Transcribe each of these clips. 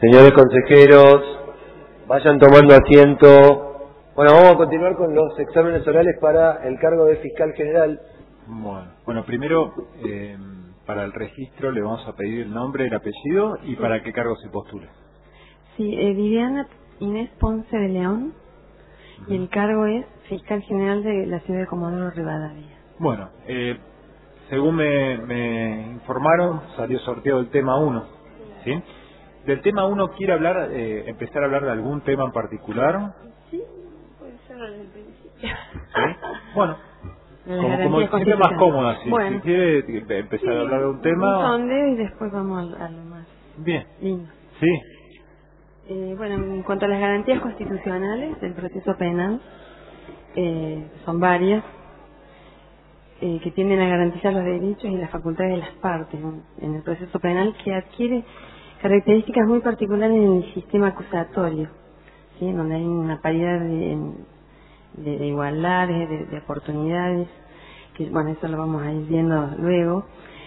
Señores consejeros, vayan tomando asiento. Bueno, vamos a continuar con los exámenes orales para el cargo de fiscal general. Bueno, primero, para el registro le vamos a pedir el nombre, el apellido y para qué cargo se postula. Sí, Viviana Inés Ponce de León, y el cargo es fiscal general de la ciudad de Comodoro Rivadavia. Bueno, según me informaron, salió sorteado el tema 1, ¿sí? Del tema 1, ¿quiere hablar, empezar a hablar de algún tema en particular? Sí, puede ser desde el principio. ¿Sí? Bueno, como se siente más cómoda, si quiere empezar a hablar de un tema. Un sondeo y después vamos a lo más bien lindo. Sí. Bueno, en cuanto a las garantías constitucionales del proceso penal, son varias, que tienden a garantizar los derechos y las facultades de las partes en el proceso penal, que adquiere características muy particulares en el sistema acusatorio, ¿sí? Donde hay una paridad de igualdades, de oportunidades, que bueno, eso lo vamos a ir viendo luego.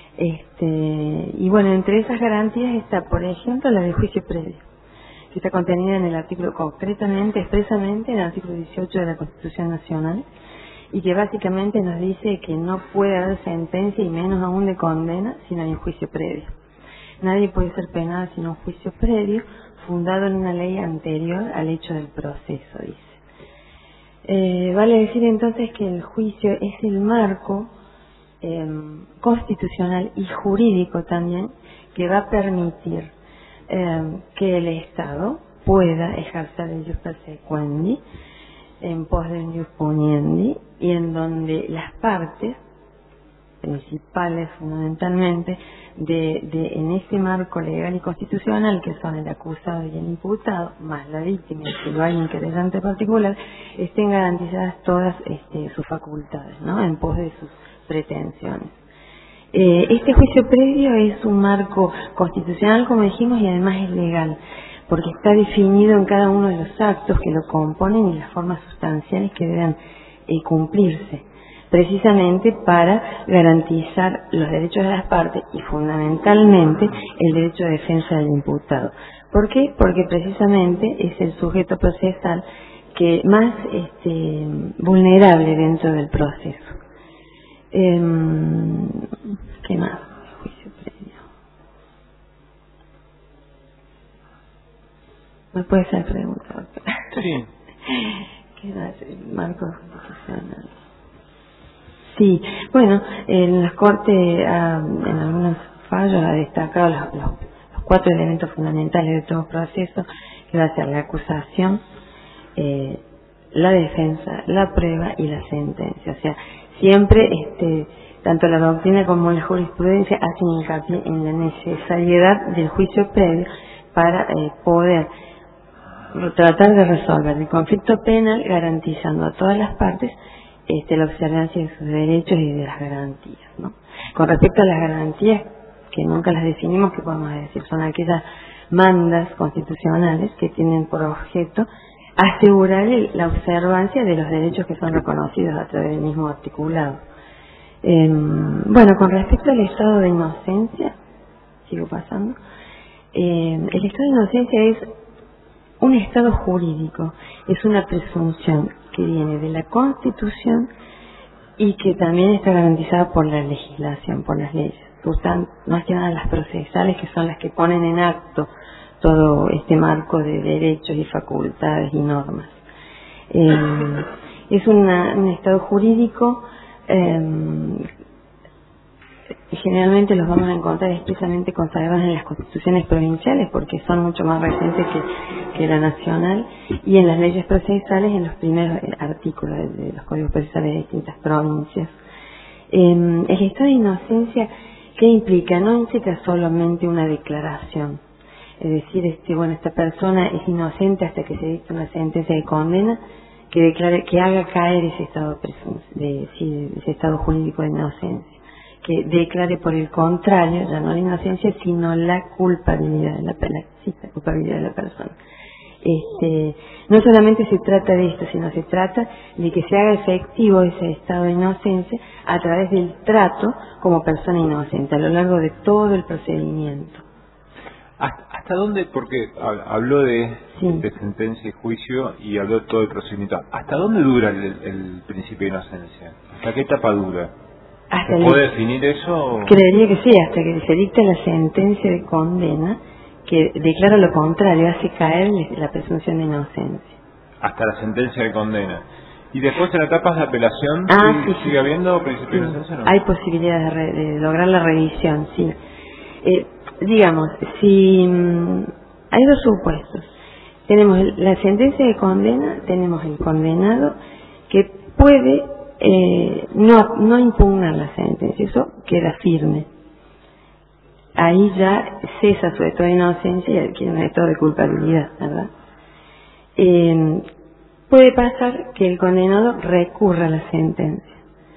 Y bueno, entre esas garantías está, por ejemplo, la de juicio previo, que está contenida en el artículo, concretamente, expresamente en el artículo 18 de la Constitución Nacional, y que básicamente nos dice que no puede haber sentencia y menos aún de condena si no hay un juicio previo. Nadie puede ser penado sin un juicio previo fundado en una ley anterior al hecho del proceso, dice. Vale decir entonces que el juicio es el marco constitucional y jurídico también que va a permitir que el Estado pueda ejercer el ius persequendi en pos del ius puniendi, y en donde las partes principales fundamentalmente en ese marco legal y constitucional, que son el acusado y el imputado, más la víctima, si lo hay un querellante particular, estén garantizadas todas sus facultades, ¿no?, en pos de sus pretensiones. Este juicio previo es un marco constitucional, como dijimos, y además es legal, porque está definido en cada uno de los actos que lo componen y las formas sustanciales que deben cumplirse, precisamente para garantizar los derechos de las partes y fundamentalmente el derecho de defensa del imputado. ¿Por qué? Porque precisamente es el sujeto procesal que más vulnerable dentro del proceso. ¿Qué más? Juicio previo. ¿Me puede hacer preguntas? Sí. ¿Qué más? El marco constitucional. Sí, bueno, en las Cortes, en algunos fallos ha destacado los 4 elementos fundamentales de todo proceso, que va a ser la acusación, la defensa, la prueba y la sentencia. O sea, siempre tanto la doctrina como la jurisprudencia hacen hincapié en la necesariedad del juicio previo para poder tratar de resolver el conflicto penal, garantizando a todas las partes la observancia de sus derechos y de las garantías, ¿no? Con respecto a las garantías, que nunca las definimos, ¿qué podemos decir? Son aquellas mandas constitucionales que tienen por objeto asegurar la observancia de los derechos que son reconocidos a través del mismo articulado. Bueno, con respecto al estado de inocencia, sigo pasando, el estado de inocencia es un estado jurídico, es una presunción que viene de la Constitución y que también está garantizada por la legislación, por las leyes, más que nada las procesales, que son las que ponen en acto todo este marco de derechos y facultades y normas. Es un estado jurídico, generalmente los vamos a encontrar expresamente consagrados en las constituciones provinciales, porque son mucho más recientes que la nacional, y en las leyes procesales, en los primeros artículos de los códigos procesales de distintas provincias. El estado de inocencia, ¿qué implica? No implica solamente una declaración, es decir, bueno, esta persona es inocente hasta que se dicta una sentencia de condena que declare, que haga caer ese estado jurídico de inocencia, que declare por el contrario ya no la inocencia sino la culpabilidad de la persona. No solamente se trata de esto, sino se trata de que se haga efectivo ese estado de inocencia a través del trato como persona inocente a lo largo de todo el procedimiento. ¿Hasta dónde? Porque habló de Sí. sentencia y juicio y habló de todo el procedimiento. ¿Hasta dónde dura el principio de inocencia? ¿Hasta qué etapa dura? Hasta ¿Se puede definir eso? Creería que sí, hasta que se dicta la sentencia de condena que declara lo contrario, hace caer la presunción de inocencia. Hasta la sentencia de condena. ¿Y después en etapas de apelación sigue habiendo principio de inocencia o no? Hay posibilidad de lograr la revisión, sí. Digamos, si hay dos supuestos. Tenemos la sentencia de condena, tenemos el condenado que puede no impugnar la sentencia, eso queda firme. Ahí ya cesa su estado de inocencia y adquiere un estado de culpabilidad, ¿verdad? Puede pasar que el condenado recurra a la sentencia.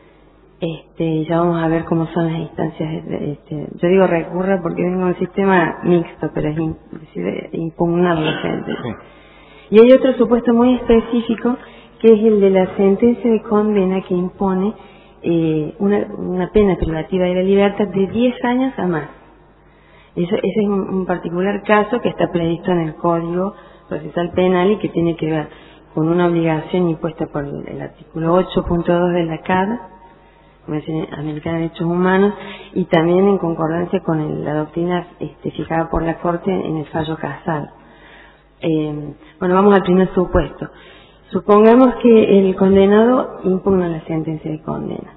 Ya vamos a ver cómo son las instancias. Yo digo recurra porque vengo de un sistema mixto, pero es decir, impugnar la sentencia. Sí. Y hay otro supuesto muy específico que es el de la sentencia de condena que impone una pena privativa de la libertad de 10 años a más. Ese es un particular caso que está previsto en el Código Procesal Penal y que tiene que ver con una obligación impuesta por el artículo 8.2 de la CAD, Convención Americana de Derechos Humanos, y también en concordancia con la doctrina fijada por la Corte en el fallo Casal. Bueno, vamos al primer supuesto. Supongamos que el condenado impugna la sentencia de condena.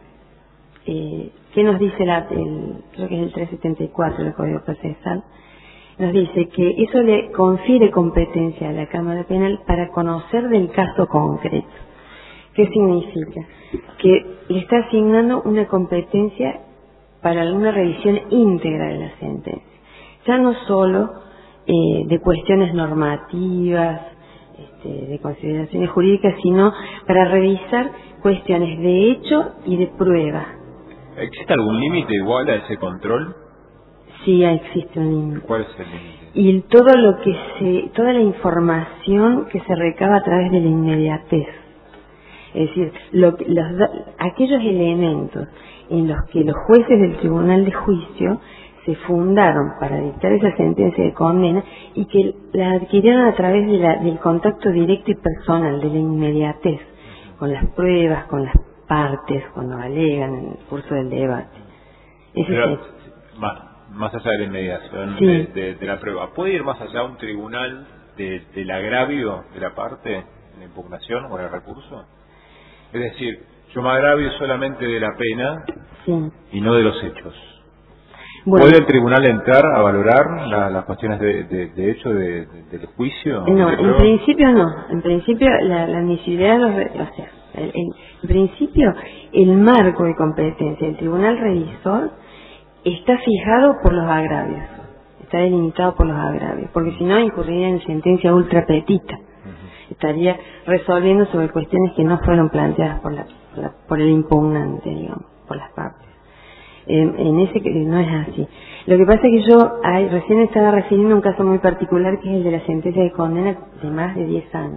¿Qué nos dice creo que es el 374 del Código Procesal? Nos dice que eso le confiere competencia a la Cámara Penal para conocer del caso concreto. ¿Qué significa? Que le está asignando una competencia para una revisión íntegra de la sentencia. Ya no solo de cuestiones normativas, de consideraciones jurídicas, sino para revisar cuestiones de hecho y de prueba. ¿Existe algún límite igual a ese control? Sí, existe un límite. ¿Cuál es el límite? Y toda la información que se recaba a través de la inmediatez. Es decir, aquellos elementos en los que los jueces del Tribunal de Juicio se fundaron para dictar esa sentencia de condena y que la adquirieron a través del contacto directo y personal, de la inmediatez, con las pruebas, con las partes, cuando alegan en el curso del debate. Pero, más allá de la inmediación sí. de la prueba, ¿puede ir más allá un tribunal del agravio de la parte en la impugnación o en el recurso? Es decir, yo me agravio solamente de la pena y no de los hechos. Bueno, ¿puede el tribunal entrar a valorar las cuestiones de hecho del juicio? No, en principio no. En principio la admisibilidad, en principio el marco de competencia del tribunal revisor está fijado por los agravios, está delimitado por los agravios, porque si no incurriría en sentencia ultra petita. Estaría resolviendo sobre cuestiones que no fueron planteadas por el impugnante, digamos, por las partes. En ese no es así. Lo que pasa es que yo recién estaba refiriendo a un caso muy particular que es el de la sentencia de condena de más de 10 años.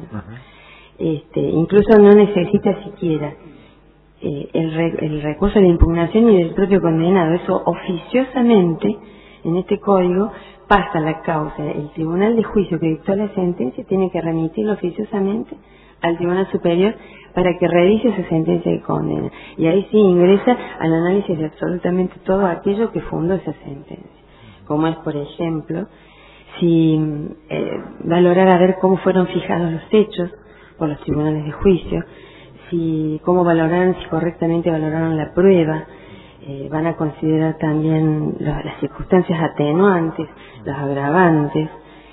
Incluso no necesita siquiera el recurso de la impugnación ni del propio condenado. Eso oficiosamente en este código pasa la causa. El Tribunal de Juicio que dictó la sentencia tiene que remitirlo oficiosamente al Tribunal Superior para que revise esa sentencia de condena. Y ahí sí ingresa al análisis de absolutamente todo aquello que fundó esa sentencia. Como es, por ejemplo, si valorar a ver cómo fueron fijados los hechos por los tribunales de juicio, cómo valoraron, si correctamente valoraron la prueba. Van a considerar también las circunstancias atenuantes, los agravantes.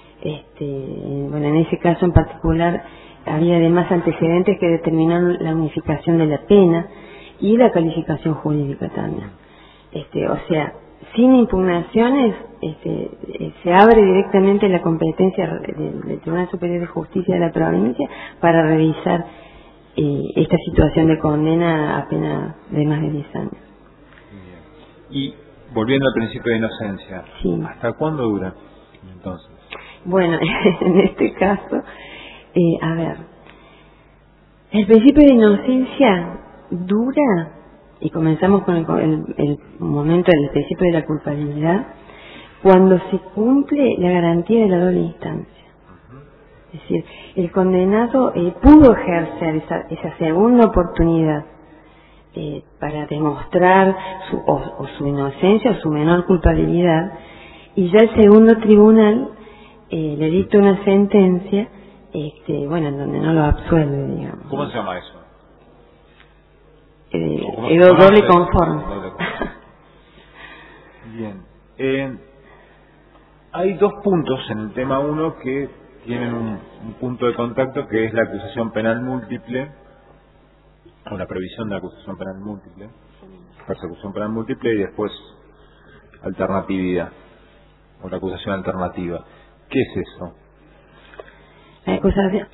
Bueno, en ese caso en particular había además antecedentes que determinaron la unificación de la pena y la calificación jurídica también. O sea, sin impugnaciones se abre directamente la competencia del Tribunal Superior de Justicia de la provincia para revisar esta situación de condena a pena de más de 10 años. Y volviendo al principio de inocencia, sí. ¿Hasta cuándo dura entonces? Bueno, en este caso, a ver, el principio de inocencia dura, y comenzamos con el momento del principio de la culpabilidad, cuando se cumple la garantía de la doble instancia. Es decir, el condenado pudo ejercer esa segunda oportunidad para demostrar su inocencia o su menor culpabilidad, y ya el segundo tribunal le dicta una sentencia, en donde no lo absuelve, digamos. ¿Cómo se llama eso? Doble conforme. Bien. Hay dos puntos en el tema 1 que tienen un punto de contacto, que es la acusación penal múltiple, o la previsión de la acusación penal múltiple, persecución penal múltiple, y después alternatividad, o la acusación alternativa. ¿Qué es eso? La acusación,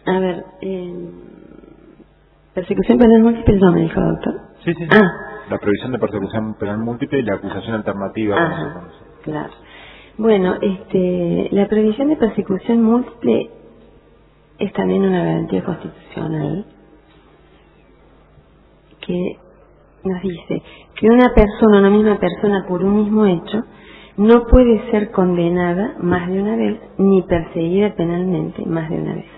persecución penal múltiple, ¿no me dijo, doctor? Sí. La previsión de persecución penal múltiple y la acusación alternativa. Claro. Bueno, la previsión de persecución múltiple es también una garantía constitucional que nos dice que una misma persona por un mismo hecho no puede ser condenada más de una vez ni perseguida penalmente más de una vez.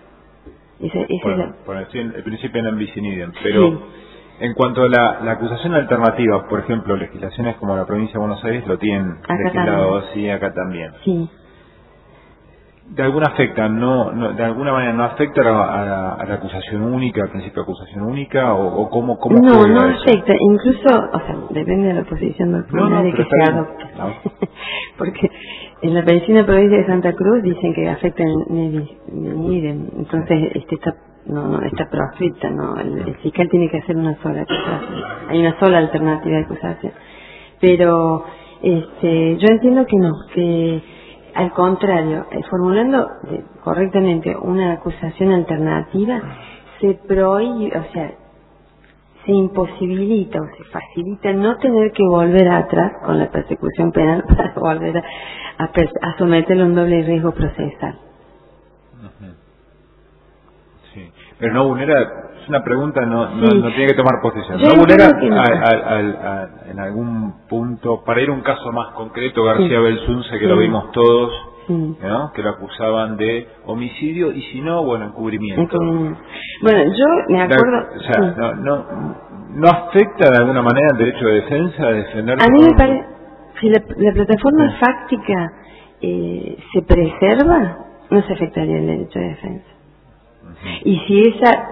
El principio non bis in idem, pero sí. En cuanto a la acusación alternativa, por ejemplo, legislaciones como la provincia de Buenos Aires lo tienen legislado así, acá también. Sí. De alguna manera no afecta a la acusación única, al principio de acusación única, o cómo no afecta, incluso, depende de la posición del tribunal de que se adopte. Porque en la medicina provincia de Santa Cruz dicen que afecta entonces está proscripta, el fiscal tiene que hacer una sola acusación, hay una sola alternativa de acusación, pero yo entiendo que no, que al contrario, formulando correctamente una acusación alternativa, se prohíbe, se imposibilita o se facilita no tener que volver atrás con la persecución penal para volver a someterlo a un doble riesgo procesal. Sí, pero no vulnera, es una pregunta, no tiene que tomar posición. No vulnera en algún punto, para ir a un caso más concreto, García Belsunce, que lo vimos todos, ¿no? Que lo acusaban de homicidio y si no, encubrimiento. Bueno, yo me acuerdo... ¿No afecta de alguna manera el derecho de defensa a defender? A mí me parece, si la plataforma fáctica se preserva, no se afectaría el derecho de defensa. Y si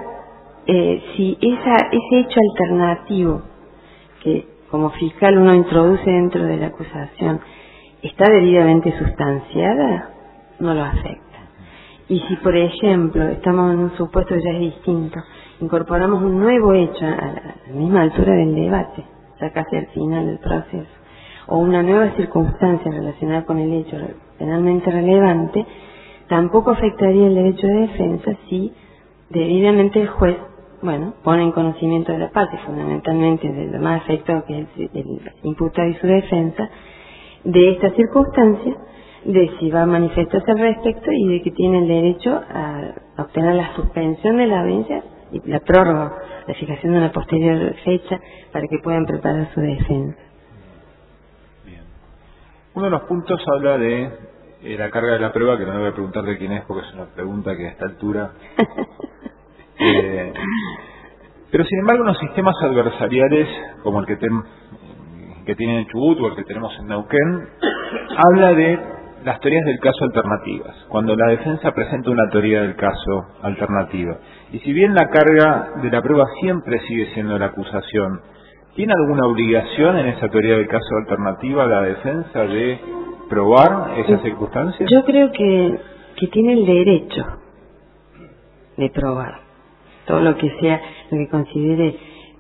ese hecho alternativo que como fiscal uno introduce dentro de la acusación está debidamente sustanciada, no lo afecta. Y si, por ejemplo, estamos en un supuesto que ya es distinto, incorporamos un nuevo hecho a la misma altura del debate, ya casi al final del proceso, o una nueva circunstancia relacionada con el hecho penalmente relevante, tampoco afectaría el derecho de defensa si debidamente el juez, pone en conocimiento de la parte, fundamentalmente de lo más afectado que es el imputado y su defensa, de esta circunstancia, de si va a manifestarse al respecto y de que tiene el derecho a obtener la suspensión de la audiencia y la prórroga, la fijación de una posterior fecha para que puedan preparar su defensa. Bien. Uno de los puntos habla de la carga de la prueba, que no le voy a preguntar de quién es porque es una pregunta que a esta altura... pero sin embargo los sistemas adversariales como el que tiene en Chubut o el que tenemos en Neuquén habla de las teorías del caso alternativas, cuando la defensa presenta una teoría del caso alternativa, y si bien la carga de la prueba siempre sigue siendo la acusación, ¿tiene alguna obligación en esa teoría del caso alternativa la defensa de probar esas circunstancias? Yo creo que tiene el derecho de probar todo lo que considere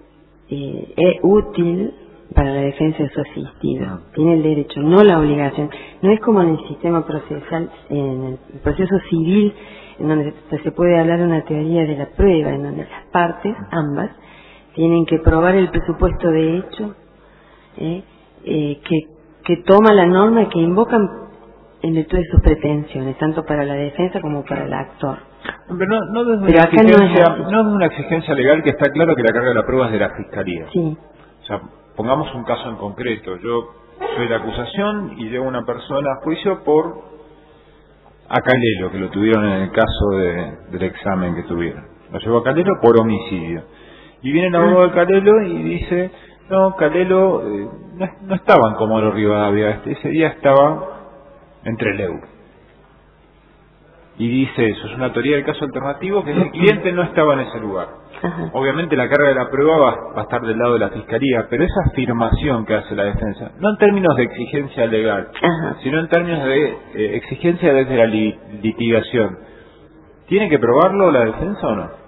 útil para la defensa de su asistido. Tiene el derecho, no la obligación. No es como en el sistema procesal, en el proceso civil, en donde se puede hablar de una teoría de la prueba, en donde las partes, ambas, tienen que probar el presupuesto de hecho que toma la norma y que invocan en virtud de sus pretensiones, tanto para la defensa como para el actor. Pero no desde una exigencia legal, que está claro que la carga de la prueba es de la Fiscalía. Sí. O sea, pongamos un caso en concreto. Yo soy la acusación y llevo una persona a juicio por a Calelo, que lo tuvieron en el caso del examen que tuvieron. Lo llevo a Calelo por homicidio. Y viene el abogado de Calelo y dice, no, Calelo no estaba en Comodoro Rivadavia, ese día estaba en Trelew. Y dice eso, es una teoría del caso alternativo, que el cliente no estaba en ese lugar. Ajá. Obviamente la carga de la prueba va a estar del lado de la fiscalía, pero esa afirmación que hace la defensa, no en términos de exigencia legal, Ajá. sino en términos de exigencia desde la litigación, ¿tiene que probarlo la defensa o no?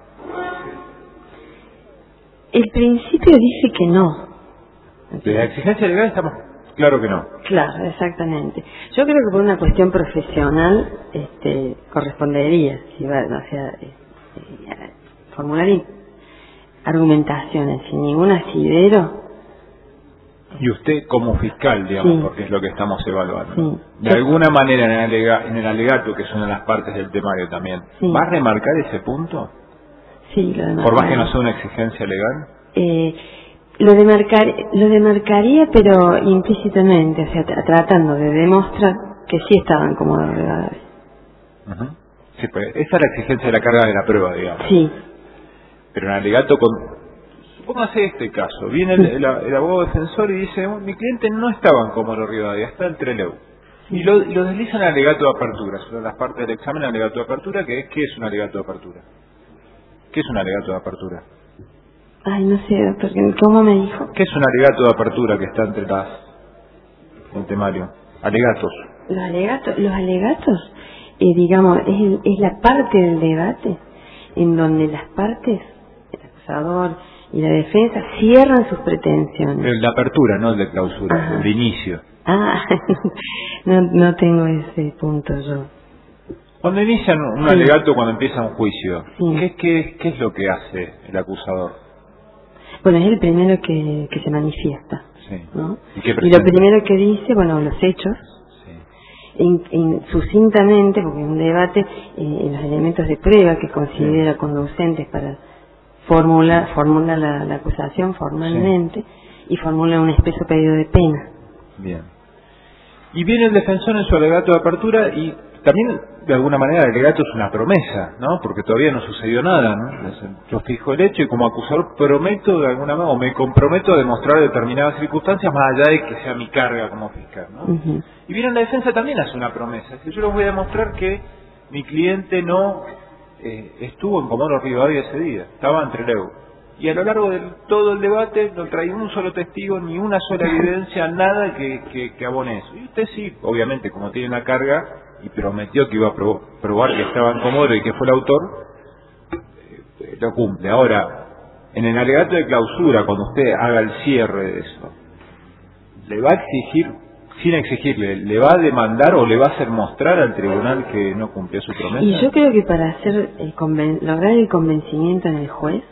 El principio dice que no. De la exigencia legal estamos claro que no. Claro, exactamente. Yo creo que por una cuestión profesional correspondería, si va, o sea, formular argumentaciones sin ningún asidero. Y usted como fiscal, digamos, Sí. porque es lo que estamos evaluando, Sí. de alguna manera en el alegato, que es una de las partes del temario también, Sí. ¿va a remarcar ese punto? Sí, lo demarcaría. Por más que no sea una exigencia legal. Lo demarcaría, pero implícitamente, o sea, tratando de demostrar que sí estaban como Rivadavia. Ujú. Sí, pues esa es la exigencia de la carga de la prueba, digamos. Sí. Pero en alegato supóngase este caso, viene el abogado defensor y dice, mi cliente no estaba en Comodoro Rivadavia, está en Trelew. Y lo desliza en alegato de apertura, es una de las partes del examen, alegato de apertura, que es, ¿qué es un alegato de apertura? ¿Qué es un alegato de apertura? Ay, no sé, doctor, ¿cómo me dijo? ¿Qué es un alegato de apertura que está entre el temario? Alegatos. Los alegatos, digamos, es la parte del debate en donde las partes, el acusador y la defensa, cierran sus pretensiones. El de apertura, no el de clausura, Ajá. el de inicio. Ah, no tengo ese punto yo. Cuando inician un Sí. alegato, cuando empieza un juicio, Sí. ¿qué es lo que hace el acusador? Bueno, es el primero que se manifiesta, Sí. ¿no? ¿Y qué Y lo presenta? primero que dice, bueno, los hechos, Sí. sucintamente, porque es un debate, en los elementos de prueba que considera conducentes para formula la acusación formalmente y formula un espeso pedido de pena. Bien. Y viene el defensor en su alegato de apertura y también, de alguna manera, el alegato es una promesa, ¿no? Porque todavía no sucedió nada, ¿no? Yo fijo el hecho y como acusador prometo de alguna manera, o me comprometo a demostrar determinadas circunstancias más allá de que sea mi carga como fiscal, ¿no? Ujú. Y viene la defensa también hace una promesa, es que yo les voy a demostrar que mi cliente no estuvo en Comodoro Rivadavia ese día, estaba en Trelew. Y a lo largo de todo el debate no trae un solo testigo, ni una sola evidencia, nada que abone eso. Y usted sí, obviamente, como tiene la carga y prometió que iba a probar que estaba en Comodoro y que fue el autor, lo cumple. Ahora, en el alegato de clausura, cuando usted haga el cierre de eso, ¿le va a exigir, sin exigirle, le va a demandar o le va a hacer mostrar al tribunal que no cumplió su promesa? Y yo creo que para hacer lograr el convencimiento en el juez,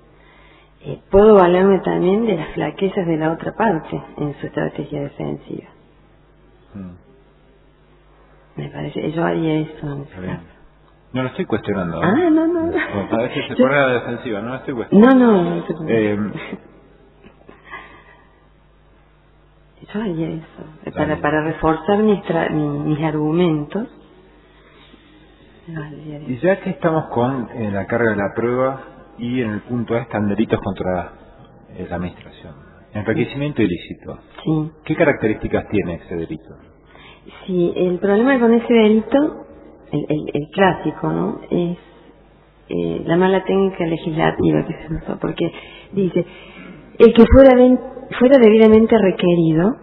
puedo valerme también de las flaquezas de la otra parte en su estrategia defensiva. Me parece, yo haría eso en ese caso. No lo estoy cuestionando. Ah, no. A veces se pone a la defensiva, no lo estoy cuestionando. No. Yo haría eso. Para reforzar mis argumentos. Y ya que estamos con la carga de la prueba y en el punto A están delitos contra la administración. Enriquecimiento ilícito. Sí. ¿Qué características tiene ese delito? Sí, el problema con ese delito, el clásico, ¿no? Es la mala técnica legislativa que se usó, porque dice, el que fuera debidamente requerido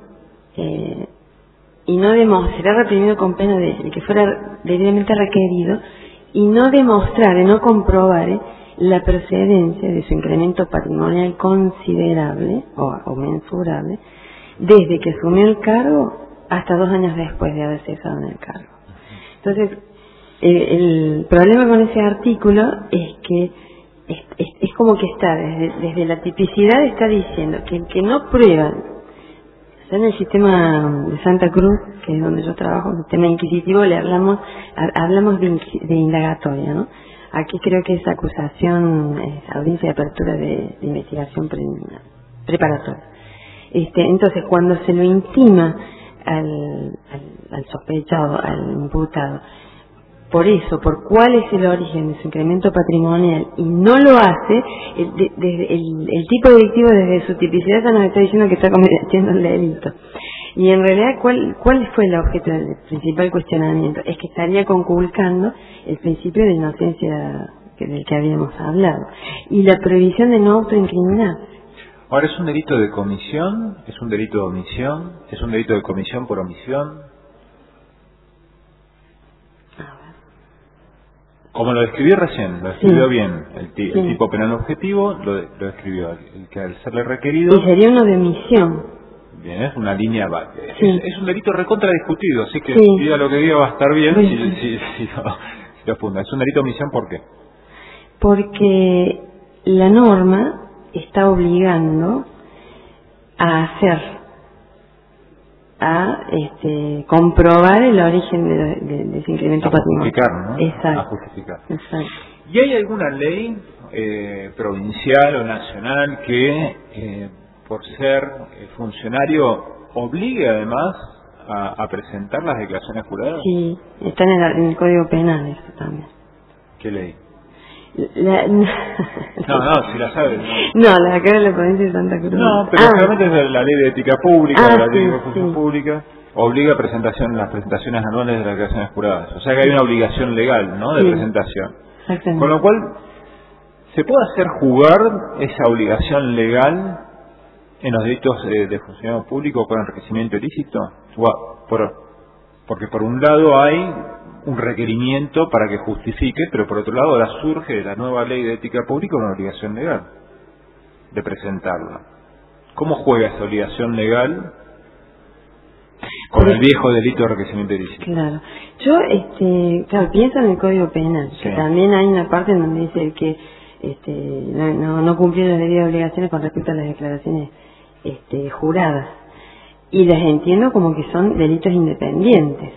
y no será reprimido con pena de el que fuera debidamente requerido y no demostrare, no comprobare la procedencia de su incremento patrimonial considerable o mensurable desde que asumió el cargo hasta 2 años después de haber cesado en el cargo. Entonces, el problema con ese artículo es que es como que está, desde la tipicidad está diciendo que el que no prueba, en el sistema de Santa Cruz, que es donde yo trabajo, el sistema inquisitivo, hablamos de indagatoria, ¿no? Aquí creo que es acusación, audiencia de apertura de investigación preparatoria. Entonces, cuando se lo intima al sospechado, al imputado, por eso, por cuál es el origen de su incremento patrimonial, y no lo hace, el tipo delictivo desde su tipicidad ya nos está diciendo que está cometiendo el delito. Y en realidad, ¿cuál fue el objeto del principal cuestionamiento? Es que estaría conculcando el principio de inocencia del que habíamos hablado. Y la prohibición de no autoincriminar. Ahora, ¿es un delito de comisión? ¿Es un delito de omisión? ¿Es un delito de comisión por omisión? Como lo describió recién, lo escribió bien. El tipo penal objetivo lo describió. El que al serle requerido... Y sería uno de omisión. Bien, es una línea... Es un delito recontra discutido, así que diga lo que diga va a estar bien si lo funda. ¿Es un delito de omisión por qué? Porque la norma está obligando a comprobar el origen de ese incremento patrimonial. A justificar, ¿no? Exacto. A justificar. Exacto. ¿Y hay alguna ley provincial o nacional que, por ser funcionario, obligue además a presentar las declaraciones juradas? Sí, está en el Código Penal eso también. ¿Qué ley? No, si la sabes. No, la acá de la provincia de Santa Cruz. No, pero realmente es la ley de ética pública, la ley de función pública, obliga a las presentaciones anuales de las declaraciones juradas. O sea que hay una obligación legal, ¿no?, de presentación. Exactamente. Con lo cual, ¿se puede hacer jugar esa obligación legal en los delitos de funcionario público con enriquecimiento ilícito? Porque por un lado hay un requerimiento para que justifique, pero por otro lado ahora surge de la nueva ley de ética pública una obligación legal de presentarla. ¿Cómo juega esa obligación legal con el viejo delito de enriquecimiento ilícito? Claro. Yo, pienso en el Código Penal, que también hay una parte en donde dice que no cumplieron las debidas obligaciones con respecto a las declaraciones juradas. Y las entiendo como que son delitos independientes.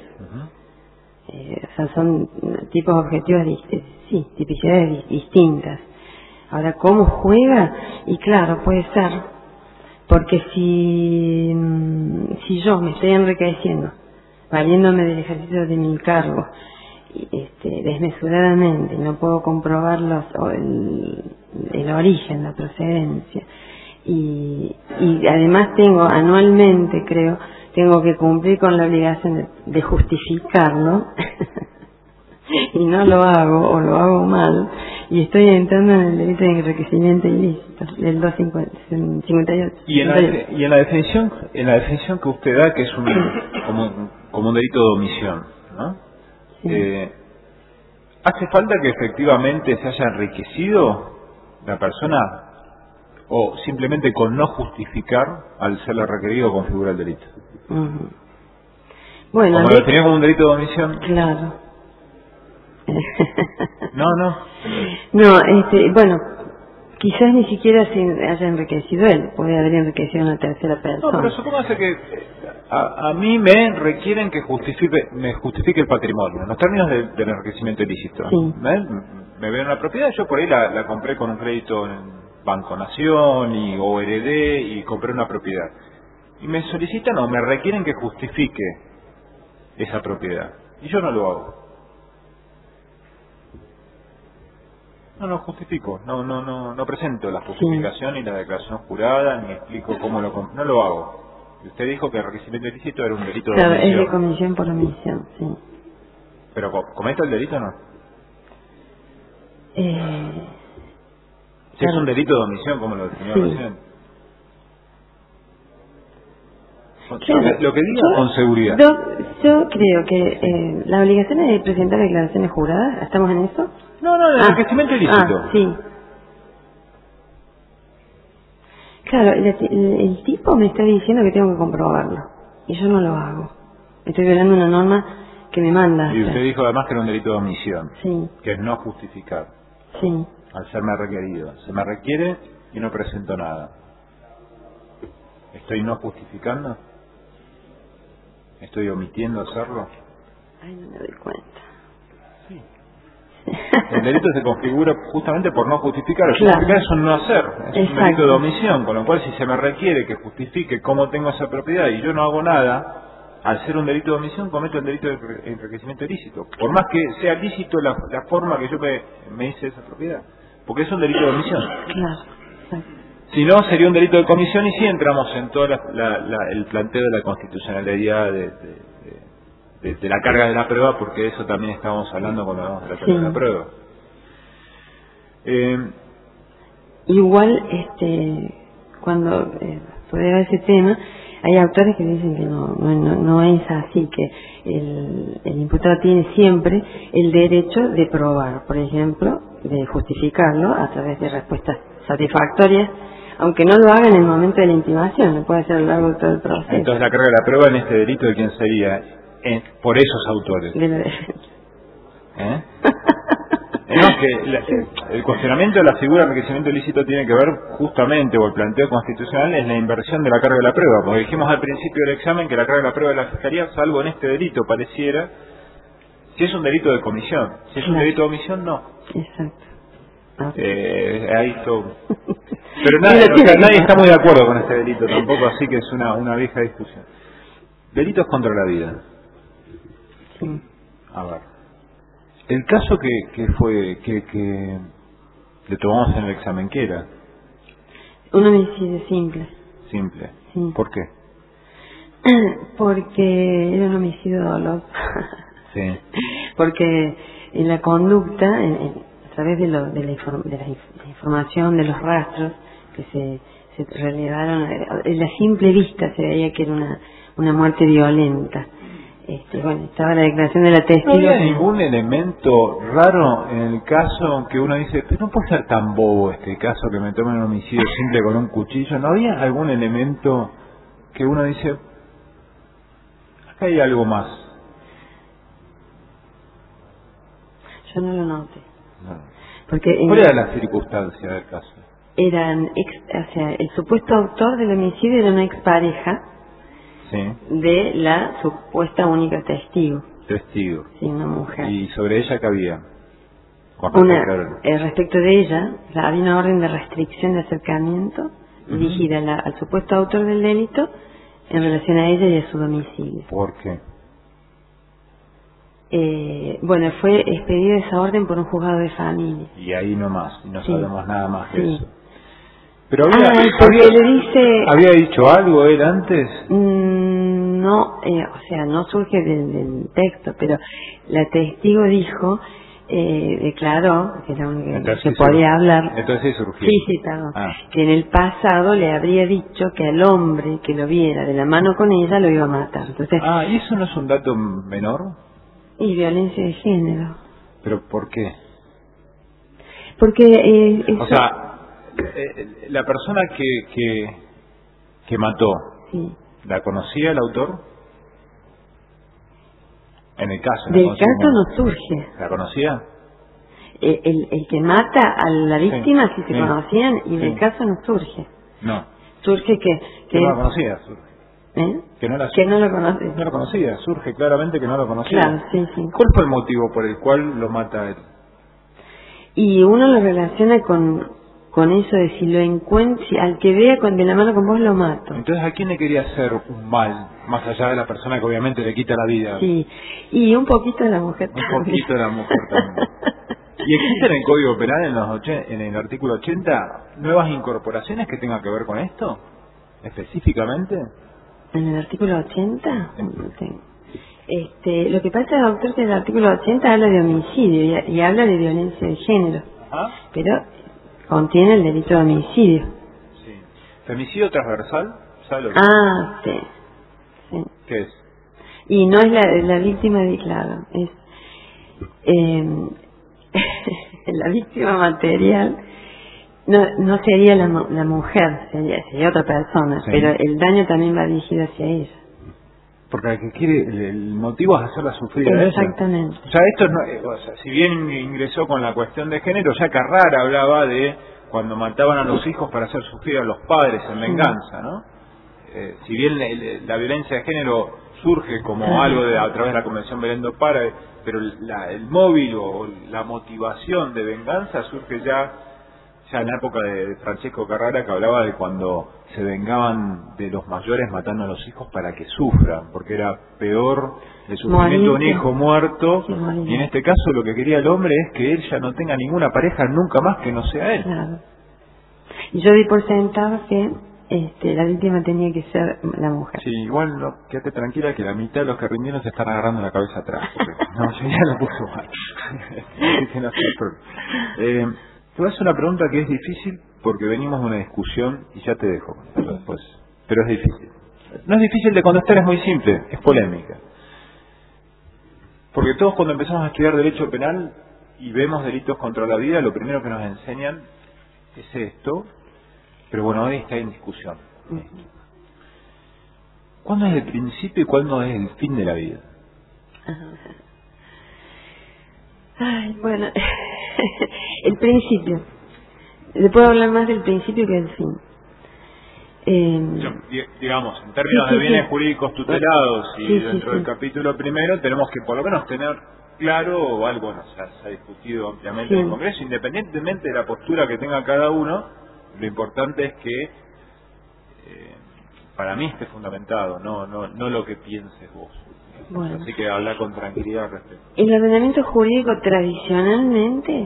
O sea, son tipos objetivos, tipicidades distintas. Ahora, ¿cómo juega? Y claro, puede ser, porque si yo me estoy enriqueciendo, valiéndome del ejercicio de mi cargo, desmesuradamente, y no puedo comprobar el origen, la procedencia, y además anualmente tengo que cumplir con la obligación de justificarlo y no lo hago o lo hago mal y estoy entrando en el delito de enriquecimiento ilícito del 258. Y en la definición que usted da, que es como un delito de omisión, ¿no? Sí. ¿Hace falta que efectivamente se haya enriquecido la persona o simplemente con no justificar al serle requerido configura el delito? Bueno, como lo definía como un delito de omisión. Claro. No, bueno, quizás ni siquiera se haya enriquecido él, puede haber enriquecido una tercera persona. No, pero supóngase que a mí me requieren que me justifique el patrimonio, en los términos del enriquecimiento ilícito. Sí. Me veo una propiedad, yo por ahí la compré con un crédito en Banco Nación o heredé y compré una propiedad. Y me solicitan o me requieren que justifique esa propiedad. Y yo no lo hago. No lo justifico. No presento la justificación ni la declaración jurada, ni explico cómo no lo hago. Y usted dijo que el enriquecimiento ilícito era un delito de omisión. Es de comisión por omisión, sí. ¿Pero comete el delito o no? Si es un delito de omisión, como lo definió recién. Claro, lo que diga con seguridad. Yo creo que la obligación es de presentar declaraciones juradas. ¿Estamos en eso? No, el enriquecimiento ilícito. Sí. Claro, el tipo me está diciendo que tengo que comprobarlo y yo no lo hago. Estoy violando una norma que me manda. Y usted dijo además que era un delito de omisión. Sí. Que es no justificar. Sí. Al serme requerido. Se me requiere y no presento nada. ¿Estoy no justificando? ¿Estoy omitiendo hacerlo? Ay, no me doy cuenta. Sí. El delito se configura justamente por no justificar. Claro. Justificar es un no hacer, es Exacto. un delito de omisión, con lo cual si se me requiere que justifique cómo tengo esa propiedad y yo no hago nada, al ser un delito de omisión cometo el delito de enriquecimiento ilícito. Por más que sea lícito la forma que yo me hice esa propiedad, porque es un delito de omisión. Claro, exacto. Si no, sería un delito de comisión y sí entramos en todo el planteo de la constitucionalidad de la carga de la prueba, porque de eso también estábamos hablando cuando hablamos de la carga de la prueba. Igual, cuando estudiaba ese tema, hay autores que dicen que no es así, que el imputado tiene siempre el derecho de probar, por ejemplo, de justificarlo a través de respuestas satisfactorias, aunque no lo haga en el momento de la intimación, lo puede hacer a lo largo de todo el proceso. Entonces la carga de la prueba en este delito, ¿de quién sería? Por esos autores. De la defensa. No, que el cuestionamiento de la figura de enriquecimiento ilícito tiene que ver justamente, o el planteo constitucional, es la inversión de la carga de la prueba, porque dijimos al principio del examen que la carga de la prueba de la Fiscalía, salvo en este delito, pareciera, si es un delito de comisión, si es un delito de omisión, no. Exacto. Ahí todo. Pero nadie está muy de acuerdo con este delito tampoco, así que es una vieja discusión. Delitos contra la vida. Sí. A ver, el caso que le tomamos en el examen, ¿qué era? Un homicidio simple. Simple. Sí. ¿Por qué? Porque era un homicidio doloso. Sí. Porque en la conducta, a través de la información, de los rastros que se relevaron, en la simple vista se veía que era una muerte violenta. Bueno, estaba la declaración de la testigo. No había ningún elemento raro en el caso que uno dice, pero no puede ser tan bobo este caso que me tomen un homicidio simple con un cuchillo. ¿No había algún elemento que uno dice, acá hay algo más? Yo no lo noté. No. Porque ¿Cuál era la circunstancia del caso? El supuesto autor del homicidio era una expareja. Sí. De la supuesta única testigo. Testigo. Sí, una mujer. ¿Y sobre ella qué había? Respecto de ella, había una orden de restricción de acercamiento dirigida al supuesto autor del delito en relación a ella y a su domicilio. ¿Por qué? Bueno, fue expedida esa orden por un juzgado de familia. Y ahí no más, no Sí. sabemos nada más de Sí. eso. Pero ¿había dicho algo él antes? No, no surge del texto, pero la testigo dijo, declaró, que era única que podía hablar. Entonces surgió. Sí, perdón. Que en el pasado le habría dicho que al hombre que lo viera de la mano con ella lo iba a matar. Entonces, ¿y eso no es un dato menor? Y violencia de género. ¿Pero por qué? Porque... la persona que mató, sí. ¿la conocía el autor? En el caso. Del caso no surge. ¿La conocía? El que mata a la víctima sí se conocían y del caso no surge. No. Surge que no la conocía, surge. Que no lo conoce. No lo conocía, surge claramente que no lo conocía. Claro, sí. ¿Cuál fue el motivo por el cual lo mata él? Y uno lo relaciona con eso de si lo encuentra, si al que vea de la mano con vos lo mato. Entonces, ¿a quién le quería hacer un mal? Más allá de la persona que obviamente le quita la vida. Sí, y un poquito de la mujer también. Un poquito de la mujer también. ¿Y existe en el Código Penal, en el artículo 80, nuevas incorporaciones que tengan que ver con esto? ¿Específicamente? ¿En el artículo 80? Lo que pasa, doctor, es que el artículo 80 habla de homicidio y habla de violencia de género. Pero contiene el delito de homicidio. Sí. ¿Femicidio transversal? ¿Sabe lo que sí. ¿Qué es? Y no es la víctima, claro, es la víctima material. No sería la mujer, sería otra persona, sí. Pero el daño también va dirigido hacia ella. Porque el motivo es hacerla sufrir a ella. Exactamente. O sea, esto si bien ingresó con la cuestión de género, ya Carrara hablaba de cuando mataban a los hijos para hacer sufrir a los padres en venganza, ¿no? Si bien la violencia de género surge como algo a través de la Convención Belén do Pará, pero el móvil o la motivación de venganza surge ya en la época de Francesco Carrara, que hablaba de cuando se vengaban de los mayores matando a los hijos para que sufran, porque era peor el sufrimiento de un hijo muerto, y en este caso lo que quería el hombre es que él ya no tenga ninguna pareja nunca más que no sea él. Claro. Y yo di por sentado que la víctima tenía que ser la mujer. Sí, igual quédate tranquila que la mitad de los que rindieron se están agarrando la cabeza atrás. No, yo ya lo puso mal. Te voy a hacer una pregunta que es difícil porque venimos de una discusión y ya te dejo después. Pero es difícil. No es difícil de contestar, es muy simple, es polémica. Porque todos cuando empezamos a estudiar derecho penal y vemos delitos contra la vida, lo primero que nos enseñan es esto, pero bueno, hoy está en discusión. ¿Cuándo es el principio y cuándo es el fin de la vida? Ay, bueno, el principio. Le puedo hablar más del principio que del fin. Digamos, en términos de bienes jurídicos tutelados y dentro del capítulo primero, tenemos que por lo menos tener claro, o algo, bueno, se ha discutido ampliamente en el Congreso, independientemente de la postura que tenga cada uno, lo importante es que para mí esté fundamentado, no lo que pienses vos. Bueno. Así que habla con tranquilidad al respecto. El ordenamiento jurídico tradicionalmente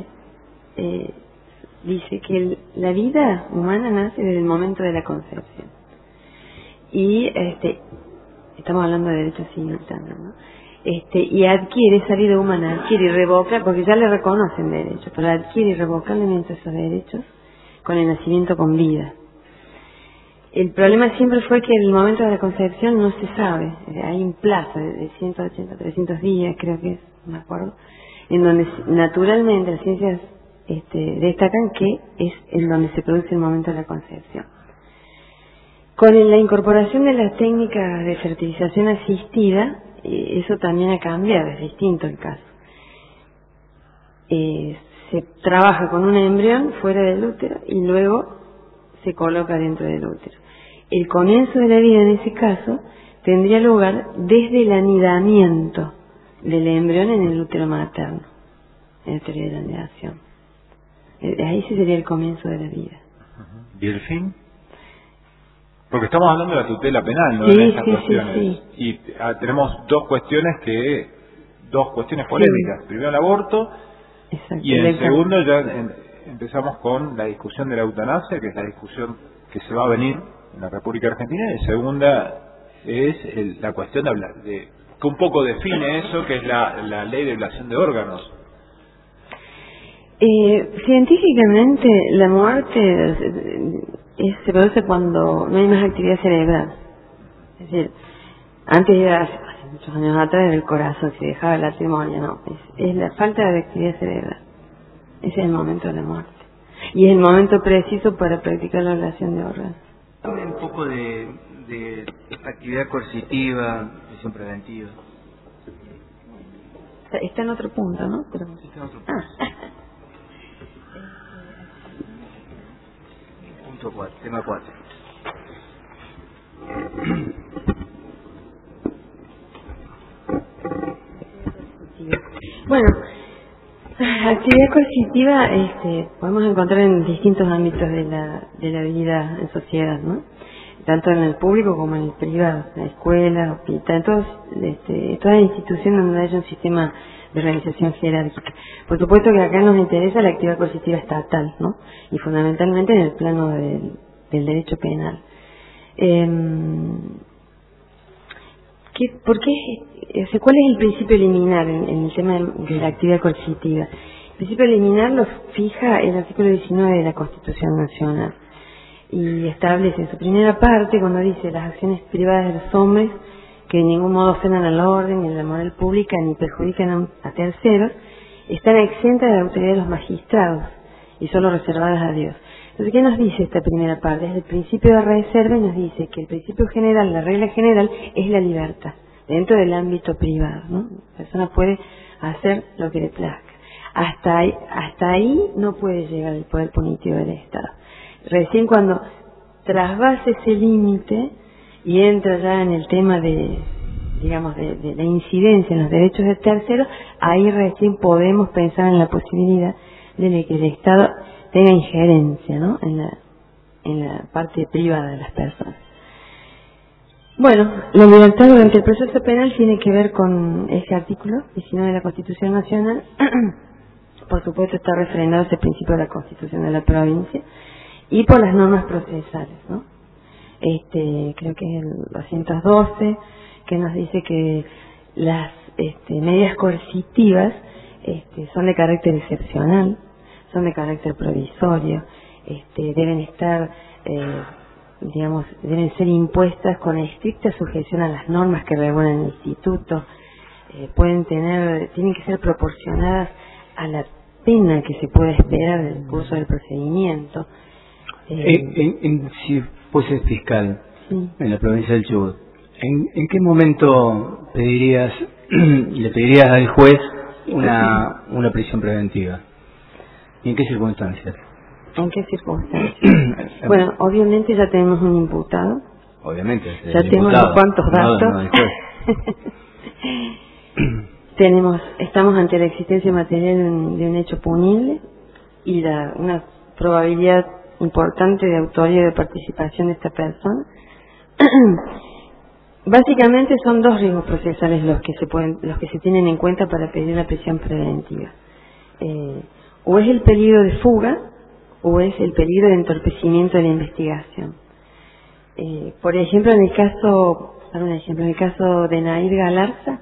dice que la vida humana nace desde el momento de la concepción. Y estamos hablando de derechos simultáneos, ¿no? Y adquiere, esa vida humana adquiere y revoca, porque ya le reconocen derechos, pero adquiere irrevocablemente esos derechos con el nacimiento con vida. El problema siempre fue que en el momento de la concepción no se sabe. Hay un plazo de 180, 300 días, creo que es, no me acuerdo, en donde naturalmente las ciencias destacan que es en donde se produce el momento de la concepción. Con la incorporación de las técnicas de fertilización asistida, eso también ha cambiado, es distinto el caso. Se trabaja con un embrión fuera del útero y luego se coloca dentro del útero. El comienzo de la vida en ese caso tendría lugar desde el anidamiento del embrión en el útero materno, en la teoría de la anidación. Ahí sí sería el comienzo de la vida. ¿Y el fin? Porque estamos hablando de la tutela penal, ¿no? En estas cuestiones. Sí. Y tenemos dos cuestiones polémicas. Primero el aborto. Exacto. Y en segundo ya empezamos con la discusión de la eutanasia, que es la discusión que se va a venir en la República Argentina. Y segunda es la cuestión de hablar que un poco define eso, que es la ley de ablación de órganos. Científicamente la muerte se produce cuando no hay más actividad cerebral. Es decir, antes era hace muchos años atrás el corazón, se dejaba la ceremonia, no, es la falta de actividad cerebral. Ese es el momento de la muerte. Y es el momento preciso para practicar la ablación de órganos. Hable un poco de esta actividad coercitiva, prisión preventiva. Está en otro punto, ¿no? Pero... Está en otro punto. Punto 4, tema 4. Bueno, actividad coercitiva podemos encontrar en distintos ámbitos de la vida en sociedad, ¿no? Tanto en el público como en el privado, en la escuela, hospital, en toda institución donde haya un sistema de organización jerárquica. Por supuesto que acá nos interesa la actividad coercitiva estatal, ¿no? Y fundamentalmente en el plano del derecho penal. ¿Cuál es el principio liminar en el tema de la actividad coercitiva? El principio liminar lo fija el artículo 19 de la Constitución Nacional y establece en su primera parte, cuando dice las acciones privadas de los hombres que de ningún modo ofendan al orden ni a la moral pública ni perjudican a terceros, están exentas de la autoridad de los magistrados y solo reservadas a Dios. Entonces, ¿qué nos dice esta primera parte? Es el principio de reserva y nos dice que el principio general, la regla general, es la libertad, dentro del ámbito privado, ¿no? La persona puede hacer lo que le plazca. Hasta ahí no puede llegar el poder punitivo del Estado. Recién cuando trasvase ese límite y entra ya en el tema de digamos, de la incidencia en los derechos de terceros, ahí recién podemos pensar en la posibilidad de que el Estado tenga injerencia, ¿no?, en la parte privada de las personas. Bueno, la libertad durante el proceso penal tiene que ver con ese artículo 19 de la Constitución Nacional. Por supuesto está refrendado ese principio de la Constitución de la provincia y por las normas procesales, ¿no? Creo que es el 212, que nos dice que las medidas coercitivas son de carácter excepcional, son de carácter provisorio, deben estar, deben ser impuestas con estricta sujeción a las normas que regulan el instituto, tienen que ser proporcionadas a la pena que se puede esperar del curso del procedimiento. Si fuese fiscal, sí, en la provincia del Chubut, ¿en qué momento le pedirías al juez una prisión preventiva? ¿Y en qué circunstancias? ¿En qué circunstancias? Bueno, obviamente ya tenemos un imputado. Obviamente. Ya tenemos unos cuantos datos. Estamos ante la existencia material de un hecho punible y una probabilidad importante de autoría y de participación de esta persona. Básicamente son dos riesgos procesales los que se tienen en cuenta para pedir la prisión preventiva. O es el peligro de fuga o es el peligro de entorpecimiento de la investigación. Por ejemplo, en el caso de Nair Galarza,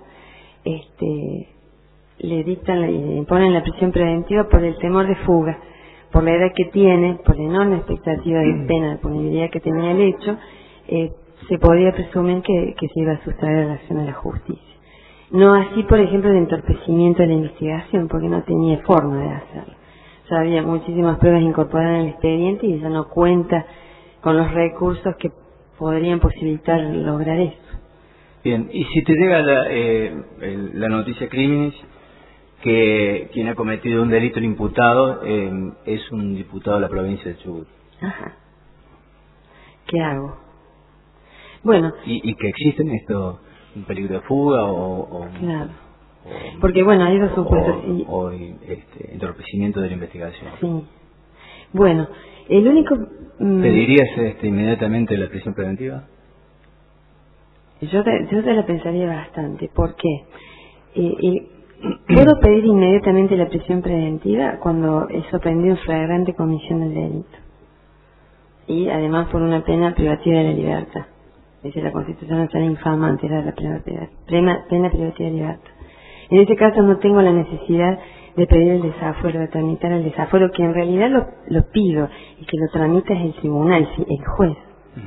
le imponen la prisión preventiva por el temor de fuga, por la edad que tiene, por la enorme expectativa de pena, de punibilidad que tenía el hecho. Se podía presumir que se iba a sustraer a la acción de la justicia. No así, por ejemplo, el entorpecimiento de la investigación, porque no tenía forma de hacerlo. Ya había muchísimas pruebas incorporadas en el expediente y ya no cuenta con los recursos que podrían posibilitar lograr eso. Bien, y si te llega la noticia crímenes que quien ha cometido un delito, el imputado, es un diputado de la provincia de Chubut. Ajá. ¿Qué hago? Bueno. ¿Y que existen esto, un peligro de fuga claro. Porque bueno, hay dos supuestos. O entorpecimiento de la investigación. Sí. Bueno, el único... ¿Pedirías inmediatamente la prisión preventiva? Yo te la pensaría bastante. ¿Por qué? Puedo pedir inmediatamente la prisión preventiva cuando he sorprendido en flagrante comisión del delito. Y además por una pena privativa de la libertad. Dice la Constitución Nacional infamante, era la pena privativa de libertad. En este caso no tengo la necesidad de pedir el desafuero, de tramitar el desafuero, que en realidad lo pido, y que lo tramita es el tribunal, el juez.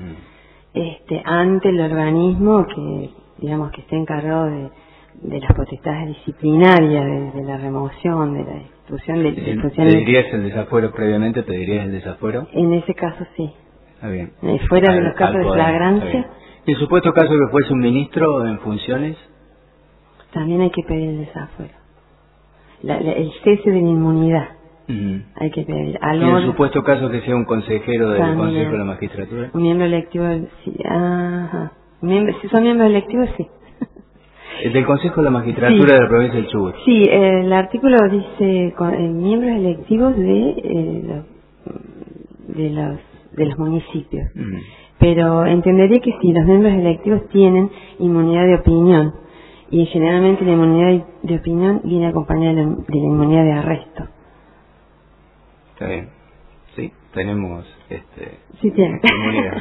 Ante el organismo que, digamos, que esté encargado de las potestades disciplinarias, de la remoción, de la institución de ¿Pedirías el desafuero previamente? ¿Pedirías el desafuero? En ese caso sí. Está bien. Fuera de los casos de flagrancia. ¿Y el supuesto caso que fuese un ministro en funciones? También hay que pedir el desafuero. El cese de la inmunidad. Hay que pedir. ¿Y en el supuesto caso que sea un consejero del también, Consejo de la Magistratura? Un miembro electivo, sí. Ajá. Si son miembros electivos, sí. El del Consejo de la Magistratura, sí, de la provincia del Chubut. Sí, el artículo dice miembros electivos de los municipios. Pero entendería que sí, los miembros electivos tienen inmunidad de opinión. Y generalmente la inmunidad de opinión viene acompañada de la inmunidad de arresto. Está bien. Sí, tenemos sí, tiene. inmunidad.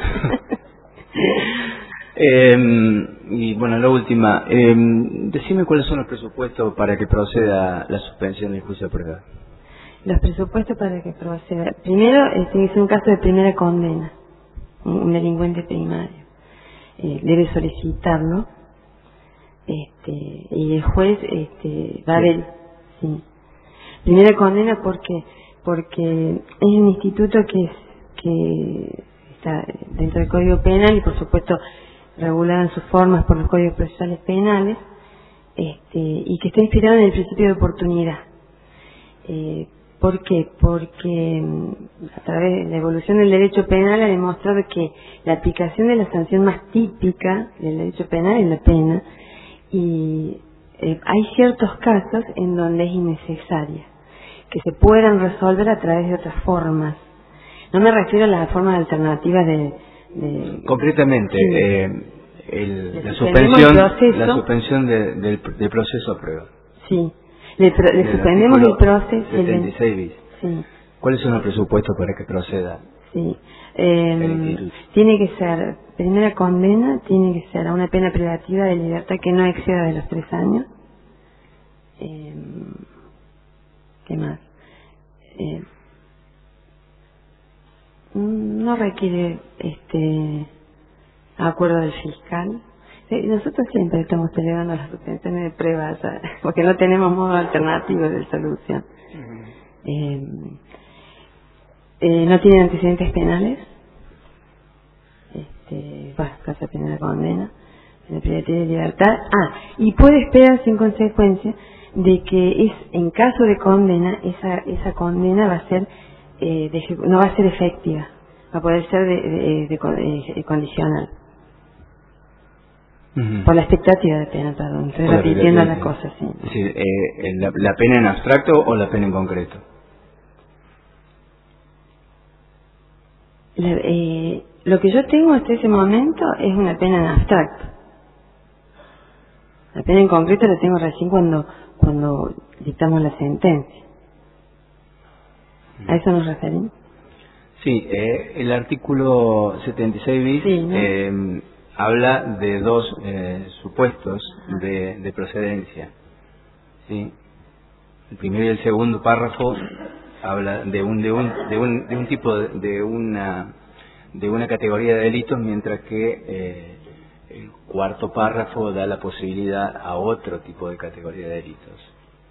Y bueno, la última. Decime cuáles son los presupuestos para que proceda la suspensión del juicio de prueba. Los presupuestos para que proceda. Primero, es un caso de primera condena. Un delincuente primario. Debe solicitarlo. Y el juez va a ver. Sí. Primera condena porque es un instituto que está dentro del Código Penal y por supuesto regulado en sus formas por los códigos procesales penales, y que está inspirado en el principio de oportunidad. ¿Por qué? Porque a través de la evolución del derecho penal ha demostrado que la aplicación de la sanción más típica del derecho penal es la pena, y hay ciertos casos en donde es innecesaria, que se puedan resolver a través de otras formas. No me refiero a las formas alternativas de concretamente, sí. la suspensión del proceso a prueba. Sí, le suspendemos el proceso. 76 bis. Sí. ¿Cuáles son los presupuestos para que proceda? Sí. Tiene que ser, primera condena, tiene que ser a una pena privativa de libertad que no exceda de los 3 años. ¿Qué más? No requiere acuerdo del fiscal. Nosotros siempre estamos elevando las suspensiones de prueba porque no tenemos modo alternativo de solución. No tienen antecedentes penales, caso penal de condena, pena privativa de libertad. Y puede esperar sin consecuencia de que en caso de condena, esa condena va a ser no va a ser efectiva, va a poder ser de condicional. Por la expectativa de pena, perdón, estoy repitiendo las cosas, sí. Es decir, ¿la pena en abstracto o la pena en concreto? Lo que yo tengo hasta ese momento es una pena en abstracto. La pena en concreto la tengo recién cuando dictamos la sentencia. ¿A eso nos referimos? Sí, el artículo 76 bis sí, ¿no? Habla de 2 supuestos de procedencia. ¿Sí? El primero y el segundo párrafo habla de un tipo de una categoría de delitos, mientras que el cuarto párrafo da la posibilidad a otro tipo de categoría de delitos.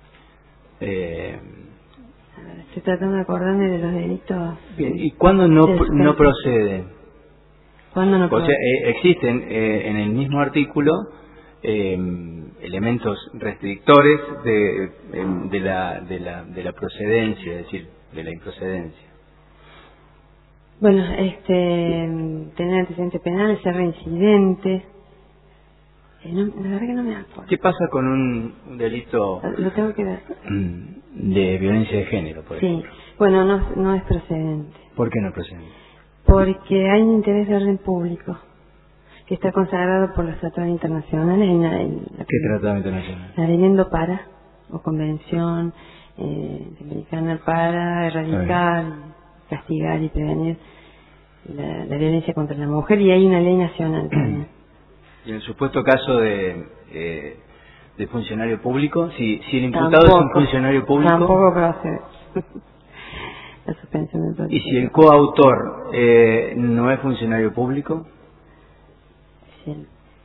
Estoy tratando de acordarme de los delitos. Bien, ¿y cuándo no procede? ¿Cuándo no procede? O sea, existen en el mismo artículo elementos restrictores de la procedencia, es decir, de la improcedencia. Bueno, tener antecedentes penales, ser reincidente. La verdad que no me acuerdo. ¿Qué pasa con un delito lo tengo que ver de violencia de género, por ejemplo? Sí, bueno, no es procedente. ¿Por qué no es procedente? Porque hay un interés de orden público que está consagrado por los tratados internacionales. ¿Qué tratado internacional? La ley Endopara, o Convención Interamericana para erradicar, castigar y prevenir la violencia contra la mujer, y hay una ley nacional también. Y en el supuesto caso de funcionario público, si el imputado es un funcionario público, tampoco procede la suspensión del proceso. ¿Y si el coautor no es funcionario público? Sí,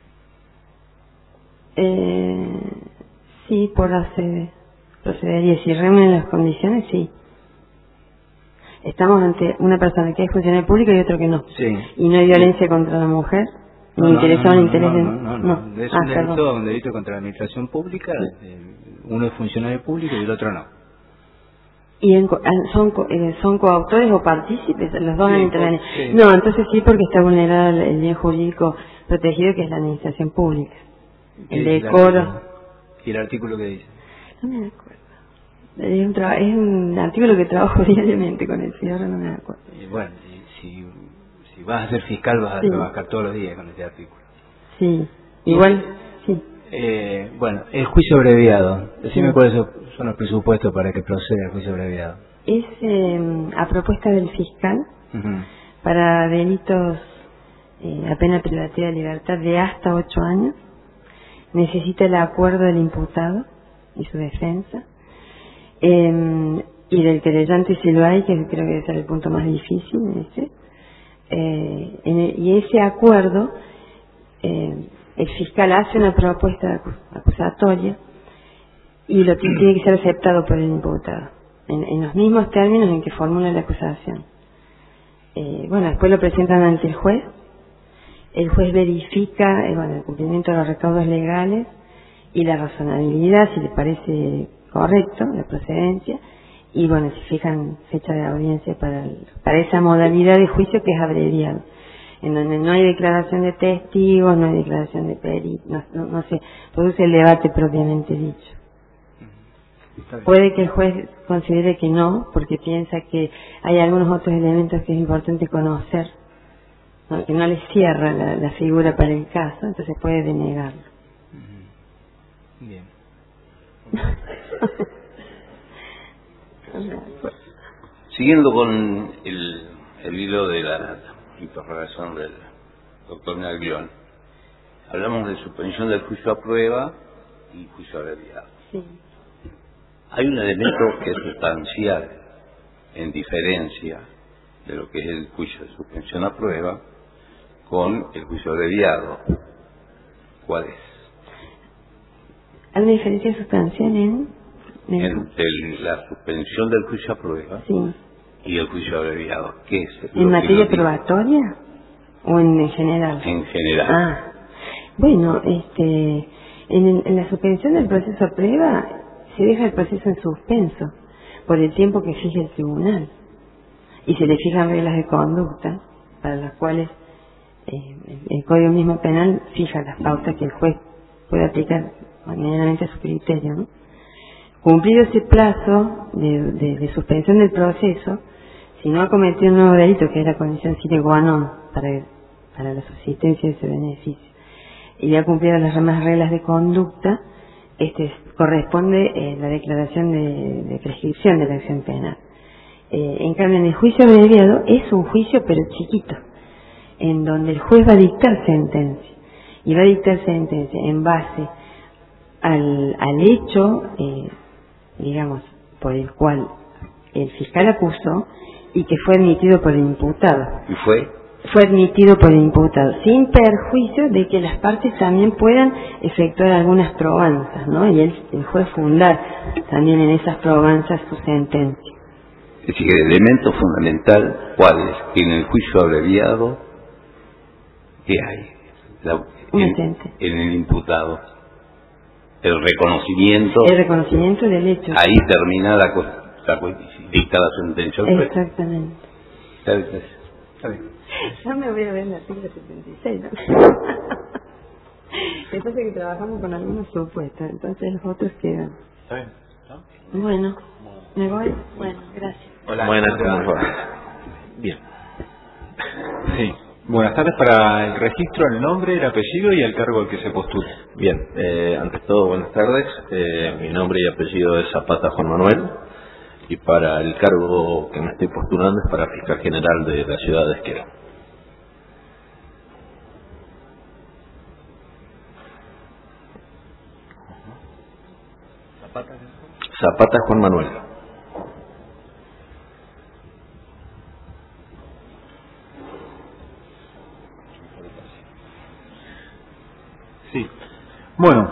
sí, procedería. Si reúnen las condiciones, sí. Estamos ante una persona que es funcionario público y otro que no. Sí. Y no hay violencia contra la mujer. No, es un delito contra la administración pública. Uno es funcionario público y el otro no. ¿Y son coautores o partícipes? Los dos han intervenido. Sí. No, entonces sí, porque está vulnerado el bien jurídico protegido, que es la administración pública. El decoro. ¿Y el artículo qué dice? No me acuerdo. Es un artículo que trabajo diariamente con él, y ahora no me acuerdo. Y bueno, si vas a ser fiscal vas a trabajar todos los días con este artículo. Sí, igual, sí. Bueno, el juicio abreviado. Decime cuáles son los presupuestos para que proceda el juicio abreviado. Es a propuesta del fiscal para delitos a pena privativa de libertad de hasta 8 años. Necesita el acuerdo del imputado y su defensa. Y del querellante, si lo hay, que creo que debe ser el punto más difícil, y ese acuerdo, el fiscal hace una propuesta acusatoria y lo que tiene que ser aceptado por el imputado en los mismos términos en que formula la acusación. Después lo presentan ante el juez verifica el cumplimiento de los recaudos legales y la razonabilidad, si le parece correcto la procedencia, y se fijan fecha de audiencia para esa modalidad de juicio que es abreviado. en donde no hay declaración de testigos, no hay declaración de peritos, no se produce el debate propiamente dicho. Puede que el juez considere que no, porque piensa que hay algunos otros elementos que es importante conocer, ¿no? Que no le cierra la figura para el caso, entonces puede denegarlo. Bien. Siguiendo con el hilo de la interrogación del doctor Naglión, hablamos de suspensión del juicio a prueba y juicio abreviado. Sí. Hay un elemento que es sustancial en diferencia de lo que es el juicio de suspensión a prueba con el juicio abreviado. ¿Cuál es? ¿Hay una diferencia sustancial Entre la suspensión del juicio a prueba sí. y el juicio abreviado? ¿Qué es? ¿En materia probatoria o en general? En general. Ah, bueno, en la suspensión del proceso a prueba se deja el proceso en suspenso por el tiempo que fije el tribunal y se le fijan reglas de conducta para las cuales el Código mismo penal fija las pautas que el juez puede aplicar medianamente a su criterio, ¿no? Cumplido ese plazo de suspensión del proceso, si no ha cometido un nuevo delito, que es la condición sine qua non para la subsistencia de ese beneficio, y ha cumplido las demás reglas de conducta, corresponde la declaración de prescripción de la acción penal. En cambio, en el juicio abreviado es un juicio pero chiquito, en donde el juez va a dictar sentencia, y va a dictar sentencia en base al hecho, digamos, por el cual el fiscal acusó y que fue admitido por el imputado. ¿Y fue? Fue admitido por el imputado, sin perjuicio de que las partes también puedan efectuar algunas probanzas, ¿no? Y el juez fundar también en esas probanzas su sentencia. Es decir, el elemento fundamental, ¿cuál es? Que en el juicio abreviado, ¿qué hay? En el imputado. El reconocimiento del hecho. Ahí termina la dicta la sentencia. Exactamente. Está bien. Ya me voy a ver en el artículo 76, ¿no? Entonces que trabajamos con algunos supuestos, entonces los otros quedan. Está bien. ¿No? Bueno, ¿me voy? Bueno, gracias. Hola. Buenas tardes. Bien. Sí. Buenas tardes. Para el registro, el nombre, el apellido y el cargo al que se postula. Bien, antes todo, buenas tardes. Mi nombre y apellido es Zapata Juan Manuel, y para el cargo que me estoy postulando es para fiscal general de la ciudad de Esquel. Zapata Juan Manuel. Sí. Bueno,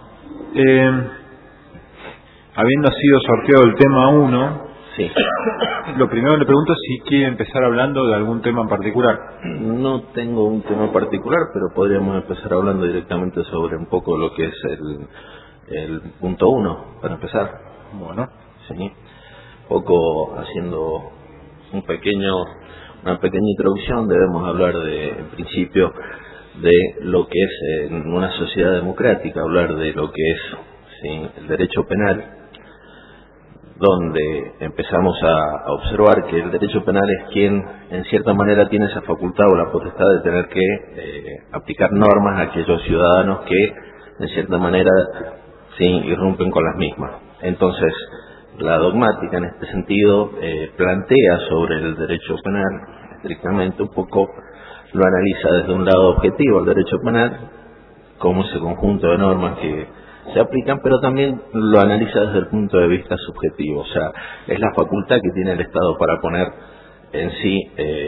habiendo sido sorteado el tema 1, Sí. Lo primero que le pregunto es si quiere empezar hablando de algún tema en particular. No tengo un tema particular, pero podríamos empezar hablando directamente sobre un poco lo que es el punto 1, para empezar. Bueno. Sí. Un poco haciendo una pequeña introducción, debemos hablar en principio de lo que es en una sociedad democrática, hablar de lo que es el derecho penal, donde empezamos a observar que el derecho penal es quien en cierta manera tiene esa facultad o la potestad de tener que aplicar normas a aquellos ciudadanos que en cierta manera irrumpen con las mismas. Entonces, la dogmática en este sentido plantea sobre el derecho penal estrictamente un poco, lo analiza desde un lado objetivo el derecho penal como ese conjunto de normas que se aplican, pero también lo analiza desde el punto de vista subjetivo, o sea, es la facultad que tiene el Estado para poner en sí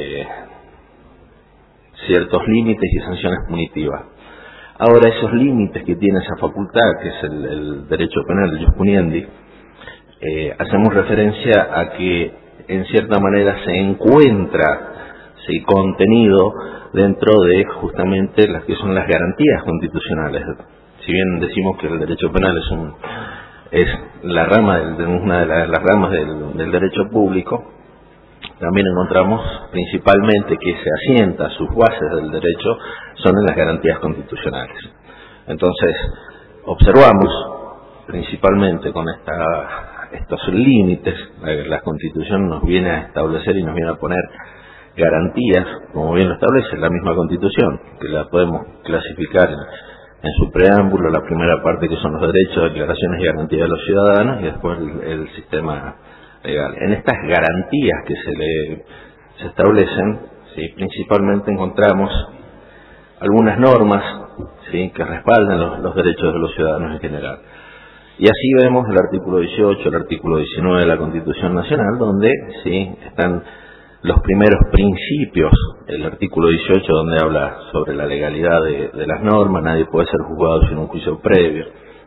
ciertos límites y sanciones punitivas. Ahora, esos límites que tiene esa facultad, que es el derecho penal, el jus puniendi, hacemos referencia a que en cierta manera se encuentra contenido dentro de justamente las que son las garantías constitucionales. Si bien decimos que el derecho penal es la rama una de las ramas del derecho público, también encontramos principalmente que se asienta sus bases del derecho son en las garantías constitucionales. Entonces, observamos principalmente con estos límites, la Constitución nos viene a establecer y nos viene a poner garantías, como bien lo establece la misma Constitución, que la podemos clasificar en su preámbulo, la primera parte que son los derechos, declaraciones y garantías de los ciudadanos, y después el sistema legal. En estas garantías que se establecen, ¿sí?, principalmente encontramos algunas normas, ¿sí?, que respaldan los derechos de los ciudadanos en general. Y así vemos el artículo 18, el artículo 19 de la Constitución Nacional, donde sí están los primeros principios. El artículo 18, donde habla sobre la legalidad de las normas, nadie puede ser juzgado sin un juicio previo.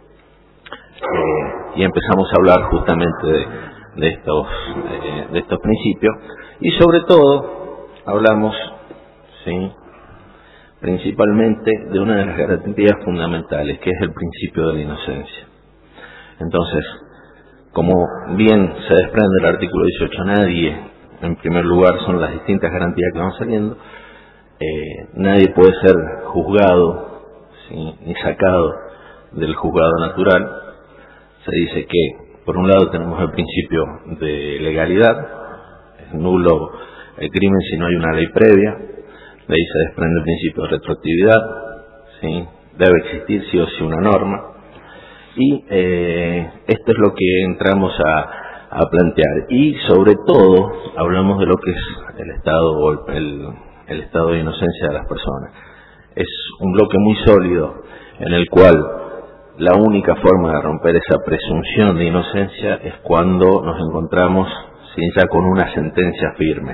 Y empezamos a hablar justamente de estos principios. Y sobre todo, hablamos, sí, principalmente de una de las garantías fundamentales, que es el principio de la inocencia. Entonces, como bien se desprende del artículo 18, nadie, en primer lugar, son las distintas garantías que van saliendo, nadie puede ser juzgado, ¿sí?, ni sacado del juzgado natural. Se dice que, por un lado, tenemos el principio de legalidad, es nulo el crimen si no hay una ley previa, de ahí se desprende el principio de retroactividad, ¿sí?, debe existir sí o sí una norma. Y esto es lo que entramos a plantear. Y sobre todo hablamos de lo que es el estado de inocencia de las personas. Es un bloque muy sólido en el cual la única forma de romper esa presunción de inocencia es cuando nos encontramos ya con una sentencia firme.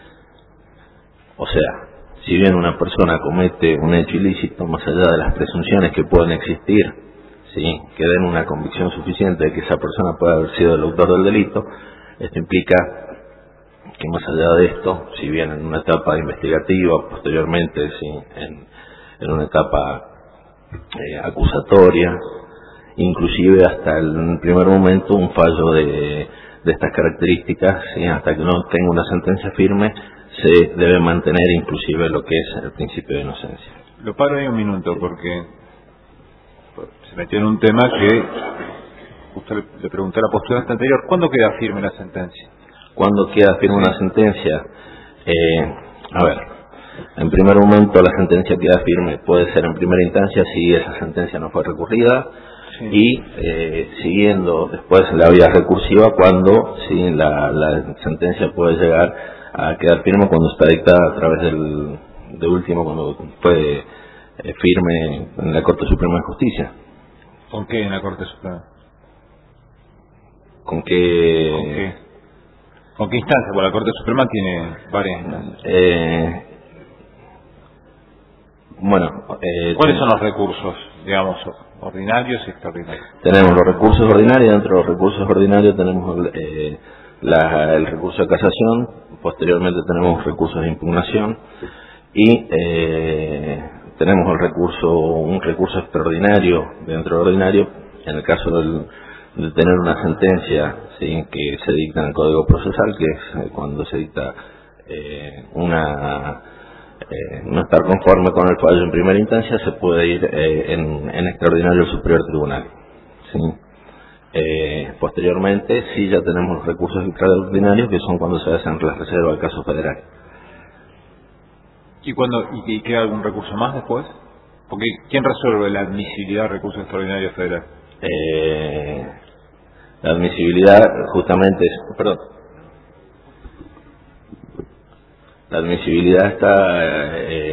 O sea, si bien una persona comete un hecho ilícito, más allá de las presunciones que pueden existir, ¿sí?, que den una convicción suficiente de que esa persona puede haber sido el autor del delito, esto implica que más allá de esto, si bien en una etapa investigativa, posteriormente, ¿sí?, en una etapa acusatoria, inclusive hasta el primer momento un fallo de estas características, ¿sí?, hasta que no tenga una sentencia firme, se debe mantener inclusive lo que es el principio de inocencia. Lo paro ahí un minuto porque se metió en un tema que usted le pregunté a la postura anterior. ¿Cuándo queda firme la sentencia? ¿Cuándo queda firme una sentencia? A ver, en primer momento la sentencia queda firme, puede ser en primera instancia si esa sentencia no fue recurrida, sí, y siguiendo después la vía recursiva cuando sí la sentencia puede llegar a quedar firme cuando está dictada a través de último, cuando fue firme en la Corte Suprema de Justicia. ¿Con qué en la Corte Suprema? ¿Con qué instancia? Porque la Corte Suprema tiene varias instancias. ¿Cuáles son los recursos, digamos, ordinarios y extraordinarios? Tenemos los recursos ordinarios. Dentro de los recursos ordinarios tenemos el recurso de casación, posteriormente tenemos recursos de impugnación y tenemos un recurso extraordinario dentro del ordinario en el caso de tener una sentencia, ¿sí?, que se dicta en el Código Procesal, que es cuando se dicta no estar conforme con el fallo en primera instancia, se puede ir en extraordinario al Superior Tribunal, ¿sí? Posteriormente sí ya tenemos los recursos extraordinarios, que son cuando se hacen las reservas del caso federal. ¿Y queda algún recurso más después? Porque ¿quién resuelve la admisibilidad del recurso extraordinario federal? La admisibilidad justamente la admisibilidad está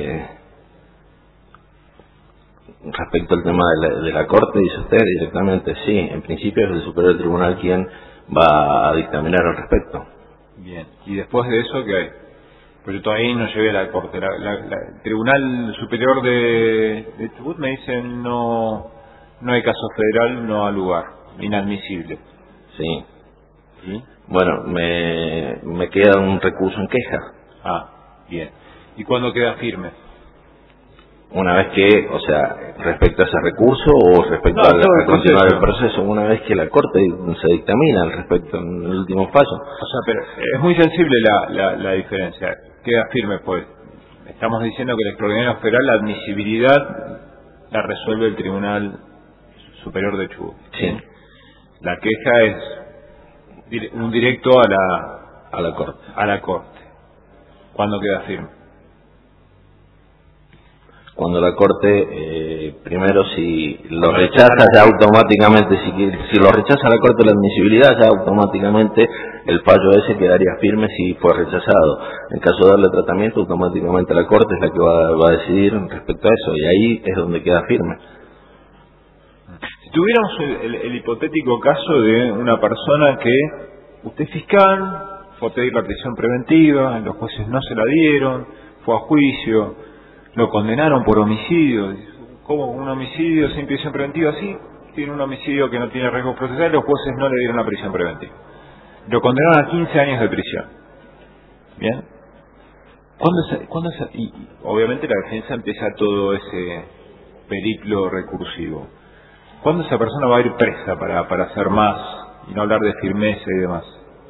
respecto al tema de la Corte, dice usted directamente. Sí, en principio es el Superior Tribunal quien va a dictaminar al respecto. Bien, y después de eso, ¿qué hay? Pues yo todavía no llegué a la Corte. El Tribunal Superior de Chubut me dice no hay caso federal, no ha lugar, inadmisible. Sí. ¿Sí? Bueno, me queda un recurso en queja. Ah, bien. ¿Y cuándo queda firme? una vez que, o sea, respecto a ese recurso o respecto a continuar el proceso, una vez que la Corte se dictamina al respecto en el último fallo. O sea, pero es muy sensible la diferencia. Queda firme, pues. Estamos diciendo que el extraordinario federal, la admisibilidad la resuelve el Tribunal Superior de Chubut. Sí. La queja es un directo a la Corte. A la Corte. ¿Cuándo queda firme? Cuando la Corte, primero, si lo rechaza, ya automáticamente, si lo rechaza la Corte la admisibilidad, ya automáticamente el fallo ese quedaría firme si fue rechazado. En caso de darle tratamiento, automáticamente la Corte es la que va a decidir respecto a eso, y ahí es donde queda firme. Si tuviéramos el hipotético caso de una persona que, usted es fiscal, fue a pedir la prisión preventiva, los jueces no se la dieron, fue a juicio, lo condenaron por homicidio. ¿Cómo un homicidio sin prisión preventiva? Sí, tiene un homicidio que no tiene riesgo procesal, los jueces no le dieron la prisión preventiva. Lo condenaron a 15 años de prisión. ¿Bien? Y obviamente la defensa empieza todo ese periplo recursivo. ¿Cuándo esa persona va a ir presa para hacer más y no hablar de firmeza y demás?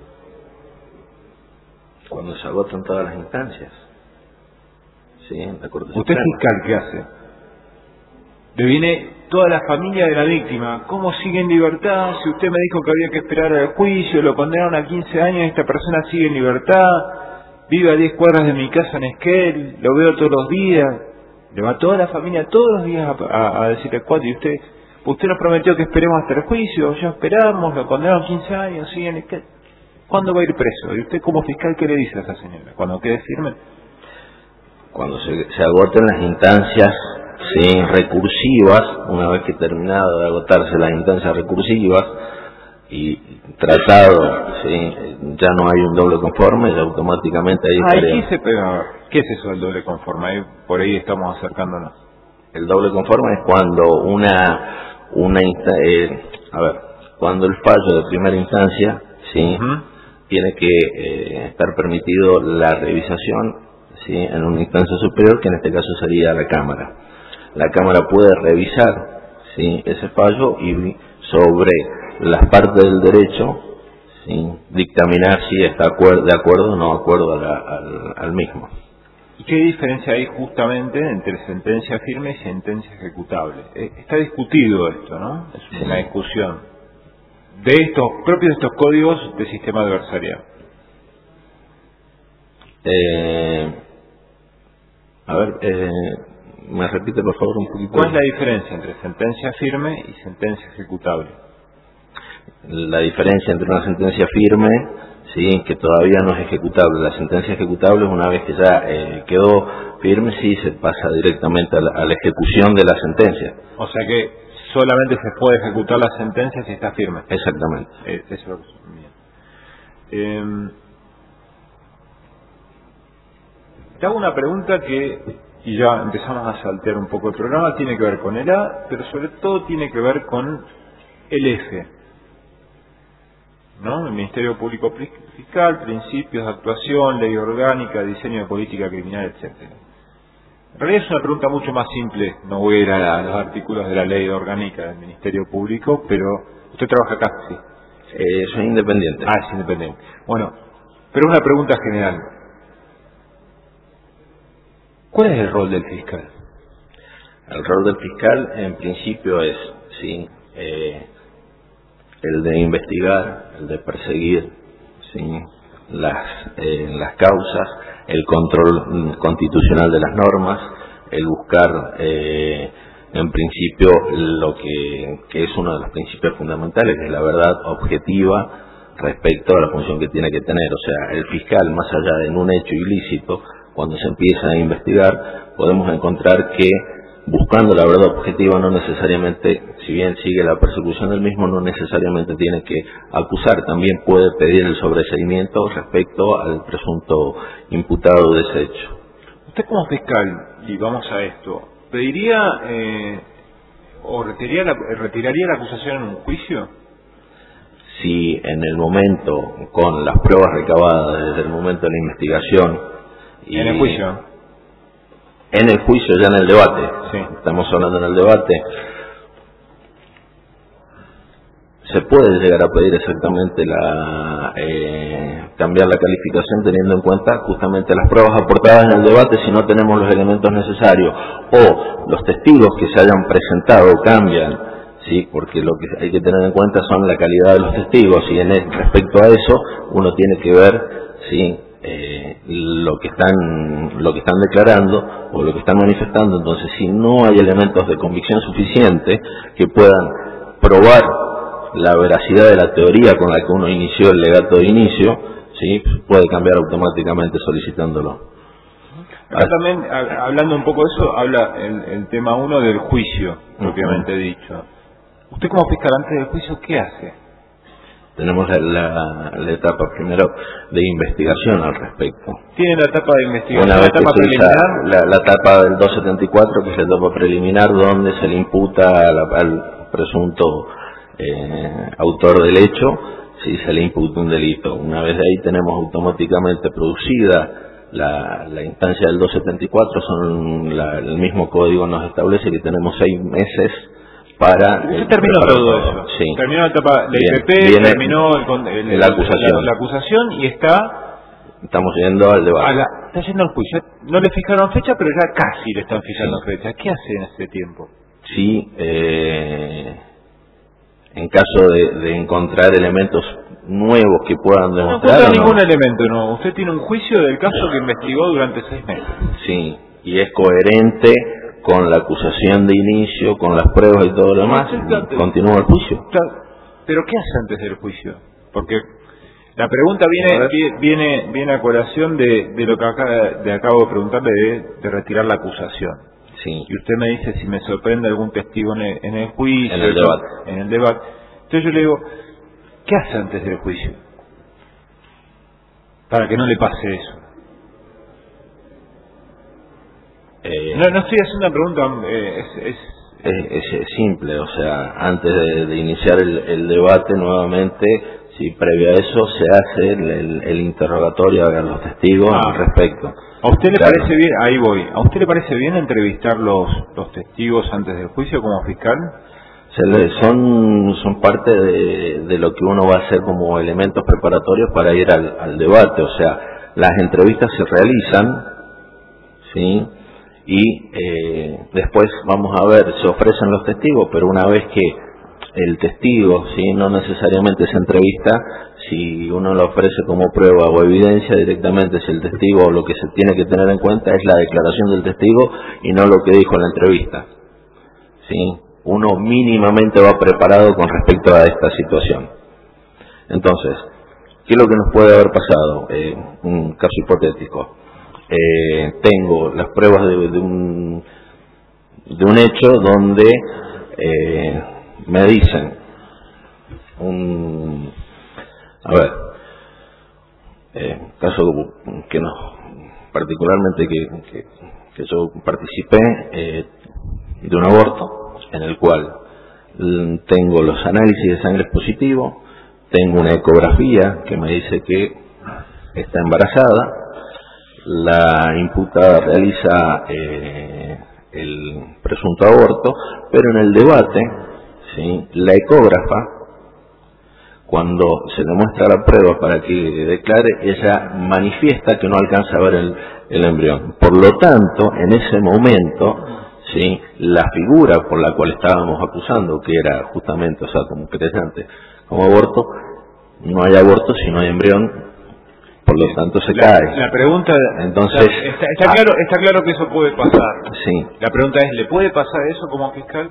Cuando se agotan todas las instancias. Sí, de acuerdo. ¿Usted es fiscal qué hace? Le viene toda la familia de la víctima. ¿Cómo sigue en libertad? Si usted me dijo que había que esperar al juicio, lo condenaron a 15 años, esta persona sigue en libertad, vive a 10 cuadras de mi casa en Esquel, lo veo todos los días. Le va toda la familia todos los días a decirle cuatro. Y usted nos prometió que esperemos hasta el juicio, ya esperamos, lo condenaron a 15 años, sigue en Esquel. ¿Cuándo va a ir preso? ¿Y usted como fiscal qué le dice a esa señora? ¿Cuando quede firme? Cuando se agoten las instancias recursivas, una vez que terminado de agotarse las instancias recursivas y tratado, ya no hay un doble conforme, ya automáticamente ahí estaría. ¿Qué es eso del doble conforme? Ahí, por ahí estamos acercándonos. El doble conforme es cuando cuando el fallo de primera instancia, tiene que estar permitido la revisación en una instancia superior, que en este caso sería la Cámara. La Cámara puede revisar ese fallo y sobre las partes del derecho dictaminar si está de acuerdo o no de acuerdo al mismo. ¿Y qué diferencia hay justamente entre sentencia firme y sentencia ejecutable? Está discutido esto, ¿no? Es una discusión de propios de estos códigos de sistema adversarial. ¿Me repite por favor un poquito? ¿Cuál es la diferencia entre sentencia firme y sentencia ejecutable? La diferencia entre una sentencia firme, que todavía no es ejecutable. La sentencia ejecutable es una vez que ya quedó firme, se pasa directamente a la ejecución de la sentencia. O sea que solamente se puede ejecutar la sentencia si está firme. Exactamente. Eso es lo que bien. Te hago una pregunta y ya empezamos a saltear un poco el programa, tiene que ver con el A, pero sobre todo tiene que ver con el F, ¿no? El Ministerio Público Fiscal, principios de actuación, ley orgánica, diseño de política criminal, etcétera. En realidad es una pregunta mucho más simple, no voy a ir a los artículos de la ley orgánica del Ministerio Público, pero usted trabaja acá, sí. Soy independiente. Es independiente. Bueno, pero una pregunta general. ¿Cuál es el rol del fiscal? El rol del fiscal, en principio, es el de investigar, el de perseguir las causas, el control constitucional de las normas, el buscar, en principio, lo que es uno de los principios fundamentales, que es la verdad objetiva respecto a la función que tiene que tener. O sea, el fiscal, más allá de un hecho ilícito, cuando se empieza a investigar, podemos encontrar que buscando la verdad objetiva no necesariamente, si bien sigue la persecución del mismo, no necesariamente tiene que acusar, también puede pedir el sobreseimiento respecto al presunto imputado de ese hecho. Usted como fiscal, y vamos a esto, ¿pediría o retiraría la acusación en un juicio? Si en el momento, con las pruebas recabadas desde el momento de la investigación, ¿En el juicio? en el juicio, ya en el debate. Sí. Estamos hablando en el debate. Se puede llegar a pedir exactamente cambiar la calificación teniendo en cuenta justamente las pruebas aportadas en el debate si no tenemos los elementos necesarios, o los testigos que se hayan presentado cambian, sí, porque lo que hay que tener en cuenta son la calidad de los testigos, y respecto a eso uno tiene que ver, sí, lo que están declarando o lo que están manifestando. Entonces, si no hay elementos de convicción suficiente que puedan probar la veracidad de la teoría con la que uno inició el legato de inicio, sí, puede cambiar automáticamente solicitándolo. Acá también, hablando un poco de eso, habla el tema 1 del juicio, propiamente dicho. ¿Usted como fiscal antes del juicio qué hace? Tenemos la etapa primero de investigación al respecto. ¿Tiene la etapa de investigación? Una vez ¿La etapa que se preliminar? la etapa del 274, que es la etapa preliminar, donde se le imputa al presunto autor del hecho, si se le imputa un delito. Una vez de ahí tenemos automáticamente producida la instancia del 274, el mismo código nos establece que tenemos 6 meses para... Usted terminó todo eso. Sí. Terminó la etapa de IPP, terminó la acusación y estamos yendo al debate. Está yendo al juicio. No le fijaron fecha, pero ya casi le están fijando fecha. ¿Qué hace en este tiempo? Sí, en caso de encontrar elementos nuevos que puedan demostrar... No encuentra ningún elemento, no. Usted tiene un juicio del caso que investigó durante 6 meses. Sí, y es coherente con la acusación de inicio, con las pruebas y todo lo demás, continúa el juicio. Pero ¿qué hace antes del juicio? Porque la pregunta viene a colación de lo que acabo de preguntarle de retirar la acusación. Sí. Y usted me dice si me sorprende algún testigo en el juicio, en el debate. Entonces yo le digo, ¿qué hace antes del juicio? Para que no le pase eso. No estoy haciendo una pregunta, es simple, o sea, antes de iniciar el debate nuevamente, si previo a eso se hace el interrogatorio a los testigos al respecto. ¿A usted le parece bien? Ahí voy. ¿A usted le parece bien entrevistar los testigos antes del juicio como fiscal? Son parte de lo que uno va a hacer como elementos preparatorios para ir al debate, o sea, las entrevistas se realizan, ¿sí? Y después vamos a ver, se ofrecen los testigos, pero una vez que el testigo, ¿sí?, no necesariamente se entrevista, si uno lo ofrece como prueba o evidencia directamente, si el testigo, lo que se tiene que tener en cuenta es la declaración del testigo y no lo que dijo en la entrevista, ¿sí? Uno mínimamente va preparado con respecto a esta situación. Entonces, ¿qué es lo que nos puede haber pasado? Un caso hipotético. Tengo las pruebas de un hecho donde me dicen caso que no, particularmente que yo participé de un aborto en el cual tengo los análisis de sangre positivos, tengo una ecografía que me dice que está embarazada. La imputada realiza el presunto aborto, pero en el debate, ¿sí?, la ecógrafa, cuando se le muestra la prueba para que declare, ella manifiesta que no alcanza a ver el embrión. Por lo tanto, en ese momento, ¿sí?, la figura por la cual estábamos acusando, que era justamente, o sea, como creyente, como aborto, no hay aborto si no hay embrión. Por lo tanto se cae. La pregunta, entonces, está claro que eso puede pasar. Sí. La pregunta es, ¿le puede pasar eso como fiscal?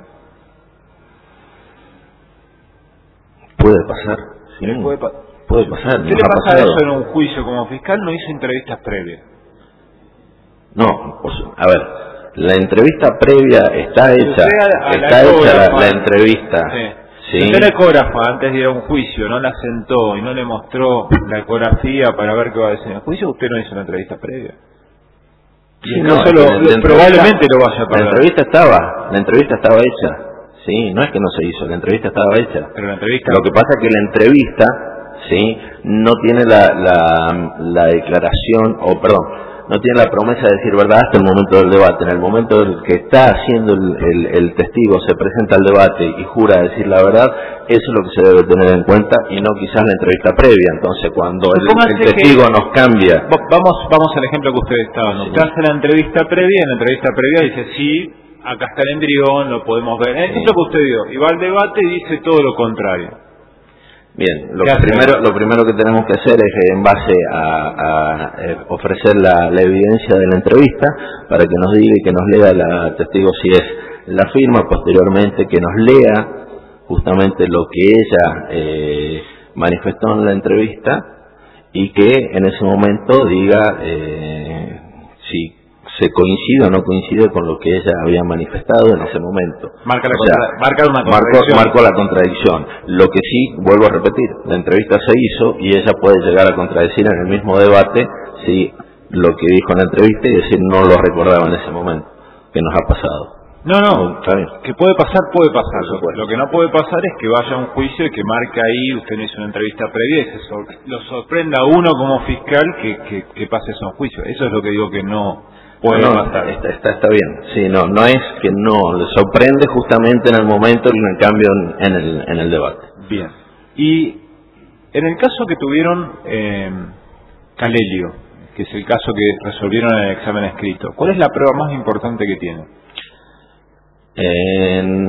Puede pasar. Sí. Puede pasar. ¿Qué le pasa eso en un juicio como fiscal? No hizo entrevistas previas. No, a ver, la entrevista previa está hecha. La entrevista. Sí. Sí. Si usted la ecógrafa antes de ir a un juicio no la sentó y no le mostró la ecografía para ver qué va a decir en el juicio, usted no hizo una entrevista previa. Sí, probablemente lo vaya a perder. La entrevista estaba hecha. Sí, no es que no se hizo, la entrevista estaba hecha. Pero la entrevista... Lo que pasa es que la entrevista, sí, no tiene la declaración, no tiene la promesa de decir verdad hasta el momento del debate. En el momento en el que está haciendo el testigo, se presenta al debate y jura decir la verdad, eso es lo que se debe tener en cuenta y no quizás la entrevista previa. Entonces, cuando el testigo nos cambia... Vamos al ejemplo que usted estaba dando. Usted hace la entrevista previa, en la entrevista previa dice, sí, acá está el embrión, lo podemos ver. Es lo que usted dio. Y va al debate y dice todo lo contrario. Bien, lo primero que tenemos que hacer es, en base a ofrecer la evidencia de la entrevista, para que nos diga y que nos lea la testigo si es la firma, posteriormente que nos lea justamente lo que ella manifestó en la entrevista y que en ese momento diga si se coincide o no coincide con lo que ella había manifestado en ese momento. Marcó la contradicción. Lo que sí, vuelvo a repetir, la entrevista se hizo y ella puede llegar a contradecir en el mismo debate si lo que dijo en la entrevista y decir no lo recordaba en ese momento, que nos ha pasado. No, que puede pasar. Lo que no puede pasar es que vaya a un juicio y que marque ahí, usted no hizo una entrevista previa y lo sorprenda a uno como fiscal que pase eso a un juicio. Eso es lo que digo que no puede pasar. Está bien. Sí, no es que no, le sorprende justamente en el momento del cambio en el debate. Bien. Y en el caso que tuvieron Calelio, que es el caso que resolvieron en el examen escrito, ¿cuál es la prueba más importante que tiene? En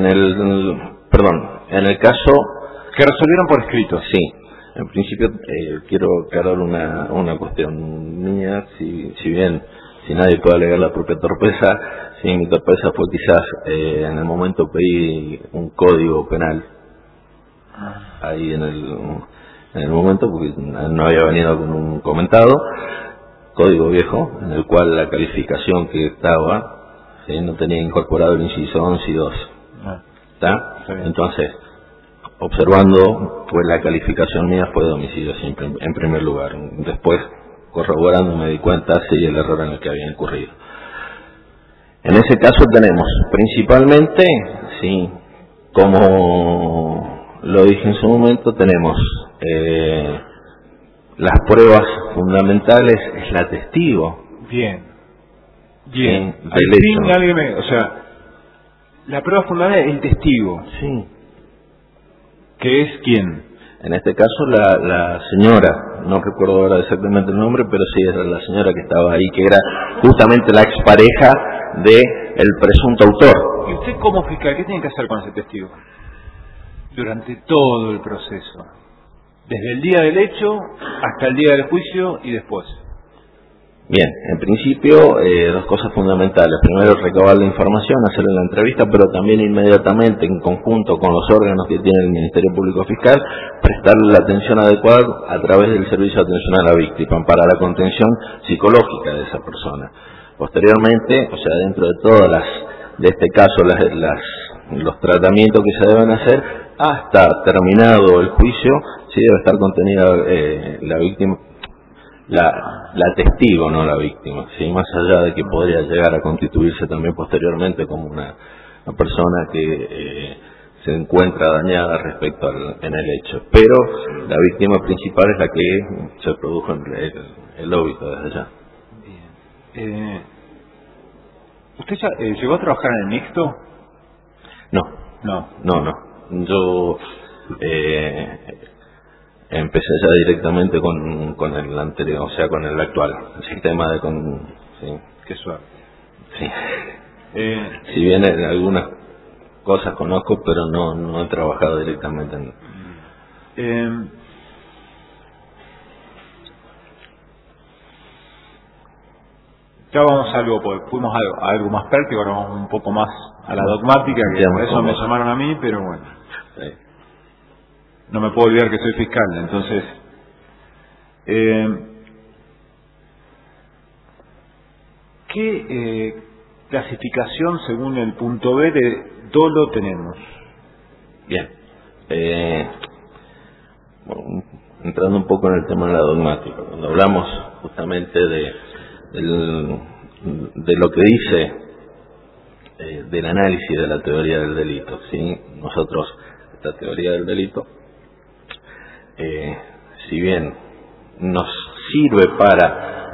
el caso que resolvieron por escrito. Sí, en principio quiero aclarar una cuestión mía, si bien si nadie puede alegar la propia torpeza, sí, mi torpeza fue quizás en el momento pedí un código penal ahí en el momento, porque no había venido con un comentado código viejo en el cual la calificación que estaba no tenía incorporado el inciso 11 y 2. ¿Está? Entonces, observando, pues la calificación mía fue de homicidio siempre en primer lugar. Después, corroborando, me di cuenta si el error en el que había incurrido. En ese caso tenemos, principalmente, sí, como lo dije en su momento, tenemos las pruebas fundamentales, es la testigo. Bien. Al fin alguien la prueba fundamental es el testigo. Sí. ¿Que es quién? En este caso la señora, no recuerdo ahora exactamente el nombre, pero sí era la señora que estaba ahí, que era justamente la expareja de el presunto autor. ¿Y usted como fiscal qué tiene que hacer con ese testigo? Durante todo el proceso. Desde el día del hecho hasta el día del juicio y después. Bien, en principio, dos cosas fundamentales. Primero, recabar la información, hacerle la entrevista, pero también inmediatamente, en conjunto con los órganos que tiene el Ministerio Público Fiscal, prestarle la atención adecuada a través del Servicio de Atención a la Víctima para la contención psicológica de esa persona. Posteriormente, dentro de todas de este caso, los tratamientos que se deben hacer, hasta terminado el juicio, sí debe estar contenida la víctima, la testigo, no la víctima, ¿sí? Más allá de que podría llegar a constituirse también posteriormente como una persona que se encuentra dañada respecto en el hecho, pero la víctima principal es la que se produjo el óbito desde allá. Bien. ¿Usted ya llegó a trabajar en el mixto? No. Yo empecé ya directamente con el anterior, con el actual, el sistema de sí. Qué suave. Sí. Si bien en algunas cosas conozco, pero no he trabajado directamente en... Ya vamos a algo, porque fuimos a algo más práctico, ahora vamos un poco más a la dogmática, que por eso me llamaron a mí, pero bueno. Sí. No me puedo olvidar que soy fiscal, entonces... ¿Qué clasificación, según el punto B, de dolo tenemos? Bien. Entrando un poco en el tema de la dogmática, cuando hablamos justamente de lo que dice del análisis de la teoría del delito, ¿sí? Nosotros, esta teoría del delito, si bien nos sirve para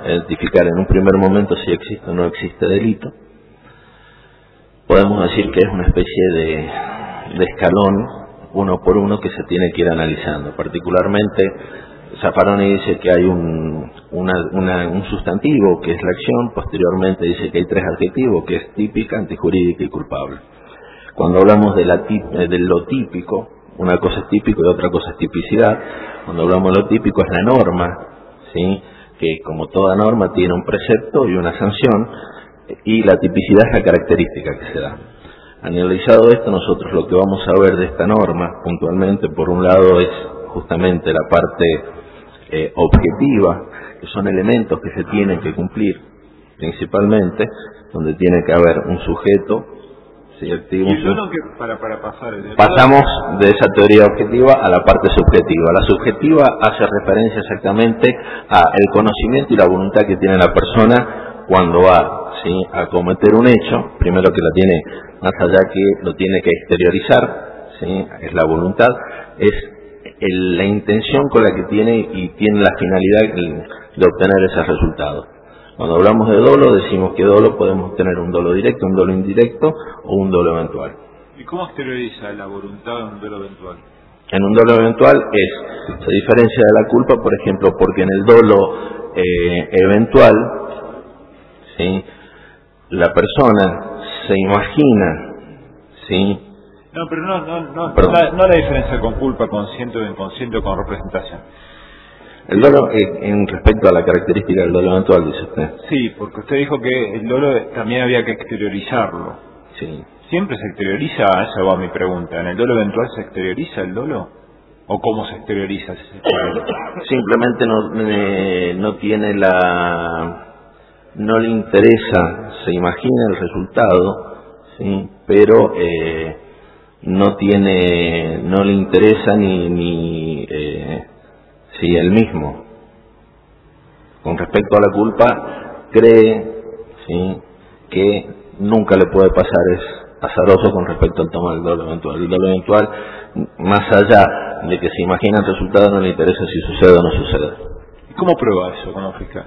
identificar en un primer momento si existe o no existe delito. Podemos decir que es una especie de escalón, uno por uno, que se tiene que ir analizando. Particularmente, Zaffaroni dice que hay un sustantivo, que es la acción. Posteriormente dice que hay 3 adjetivos, que es típica, antijurídica y culpable. Cuando hablamos de lo típico, una cosa es típico y otra cosa es tipicidad. Cuando hablamos de lo típico, es la norma, ¿sí?, que como toda norma tiene un precepto y una sanción, y la tipicidad es la característica que se da. Analizado esto, nosotros lo que vamos a ver de esta norma puntualmente, por un lado, es justamente la parte objetiva, que son elementos que se tienen que cumplir principalmente, donde tiene que haber un sujeto, ¿sí?, activo. Y yo no que para pasar pasamos de esa teoría objetiva a la parte subjetiva. La subjetiva hace referencia exactamente al conocimiento y la voluntad que tiene la persona cuando va, ¿sí?, a cometer un hecho. Primero, que la tiene, más allá que lo tiene que exteriorizar, ¿sí?, es la voluntad, es la intención con la que tiene y tiene la finalidad de obtener ese resultado. Cuando hablamos de dolo, decimos que dolo podemos tener un dolo directo, un dolo indirecto o un dolo eventual. ¿Y cómo exterioriza la voluntad en un dolo eventual? En un dolo eventual se diferencia de la culpa, por ejemplo, porque en el dolo eventual, ¿sí?, la persona se imagina, ¿sí? No, pero no la diferencia con culpa, consciente o inconsciente o con representación. El dolo, en respecto a la característica del dolo eventual, dice usted. Sí, porque usted dijo que el dolo también había que exteriorizarlo. Sí. ¿Siempre se exterioriza? Esa va mi pregunta. ¿En el dolo eventual se exterioriza el dolo? ¿O cómo se exterioriza? Simplemente no tiene no le interesa, se imagina el resultado, ¿sí?, pero no le interesa ni sí, él mismo. Con respecto a la culpa, cree, ¿sí?, que nunca le puede pasar, es azaroso con respecto al toma del dolo eventual. El dolo eventual, más allá de que se imagina el resultado, no le interesa si sucede o no sucede. ¿Y cómo prueba eso como fiscal?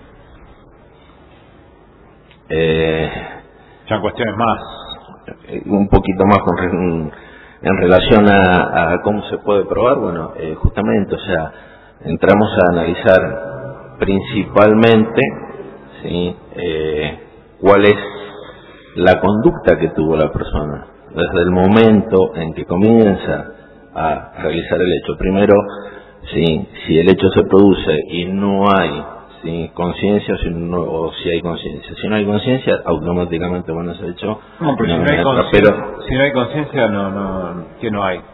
Ya cuestiones más. Un poquito más en relación a cómo se puede probar. Bueno, justamente, o sea, entramos a analizar principalmente, ¿sí?, cuál es la conducta que tuvo la persona desde el momento en que comienza a realizar el hecho. Primero, ¿sí?, si el hecho se produce y no hay, ¿sí?, conciencia, o si hay conciencia. Si no hay conciencia, automáticamente, bueno, ese hecho... No, pero si no hay conciencia, ¿qué no hay?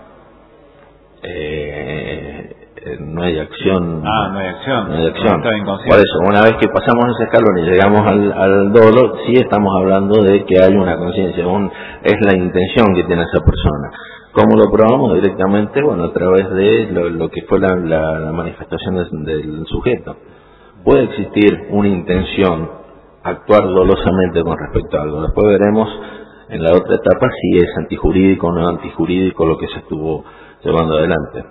No hay acción. No hay acción. No hay acción. Por eso, una vez que pasamos ese escalón y llegamos al dolo, sí estamos hablando de que hay una conciencia, es la intención que tiene esa persona. ¿Cómo lo probamos? Directamente, bueno, a través de lo que fue la manifestación del sujeto. Puede existir una intención, actuar dolosamente con respecto a algo. Después veremos en la otra etapa si es antijurídico o no antijurídico lo que se estuvo llevando adelante.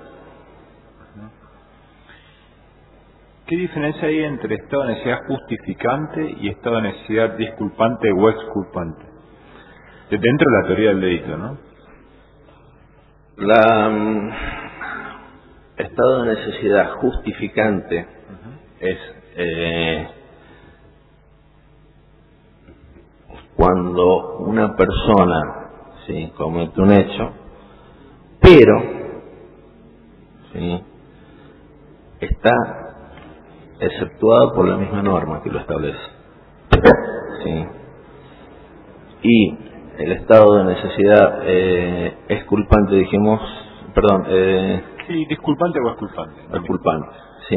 ¿Qué diferencia hay entre estado de necesidad justificante y estado de necesidad disculpante o exculpante? Dentro de la teoría del delito, ¿no? Estado de necesidad justificante es cuando una persona, ¿sí?, comete un hecho, pero, ¿sí?, está exceptuado por la misma norma que lo establece, ¿sí? Y el estado de necesidad exculpante, dijimos, perdón, sí, disculpante o exculpante. Exculpante, ¿sí?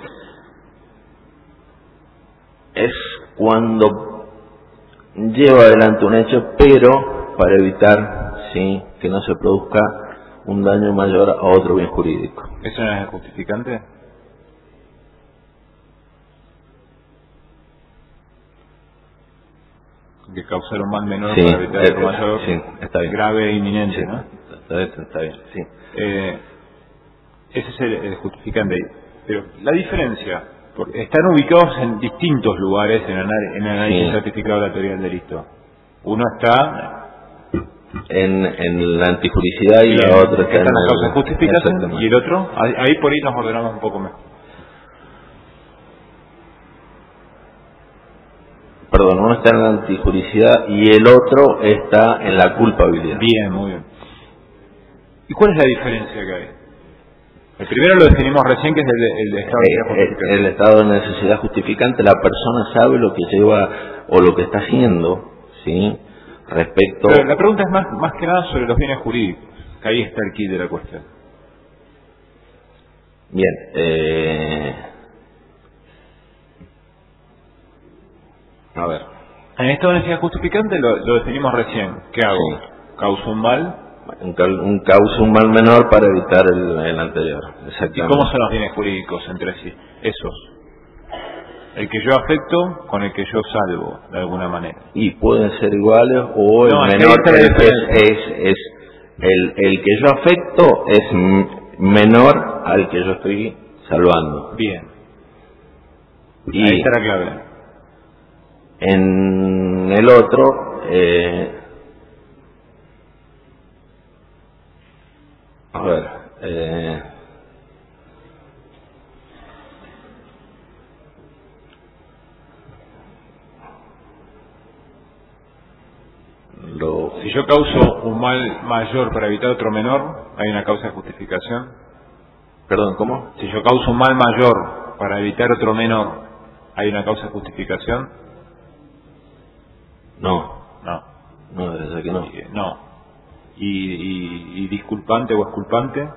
Es cuando lleva adelante un hecho, pero para evitar, ¿sí?, que no se produzca un daño mayor a otro bien jurídico. ¿Eso no es el justificante? De causar un mal menor, sí, para evitar un mayor, sí, está bien, grave e inminente, sí, ¿no? Está bien, sí. Ese es el justificante. Pero la diferencia Porque están ubicados en distintos lugares en el análisis certificado de la teoría del delito. Uno está en la antijuricidad y la otra está en la causa de justificación, y el otro, ahí por ahí nos ordenamos un poco mejor. Perdón, uno está en la antijuricidad y el otro está en la culpabilidad. Bien, muy bien. ¿Y cuál es la diferencia que hay? El primero lo definimos recién, que es el de estado de necesidad justificante. El estado de necesidad justificante, la persona sabe lo que lleva o lo que está haciendo, ¿sí? Respecto... Pero la pregunta es más que nada sobre los bienes jurídicos, que ahí está el kit de la cuestión. Bien, a ver. En estado de necesidad justificante lo definimos recién. ¿Qué hago? Sí. ¿Causo un mal? Un causa un mal menor para evitar el anterior. Exactamente. ¿Y cómo son los bienes jurídicos entre sí? Esos. El que yo afecto con el que yo salvo, de alguna manera. Y pueden ser iguales o no, el menor es el que yo afecto es menor al que yo estoy salvando. Bien. Y ahí está la clave. En el otro a ver, si yo causo un mal mayor para evitar otro menor, hay una causa de justificación. Perdón, ¿cómo? Si yo causo un mal mayor para evitar otro menor, hay una causa de justificación. No, debe ser que no. No. ¿Y disculpante o exculpante?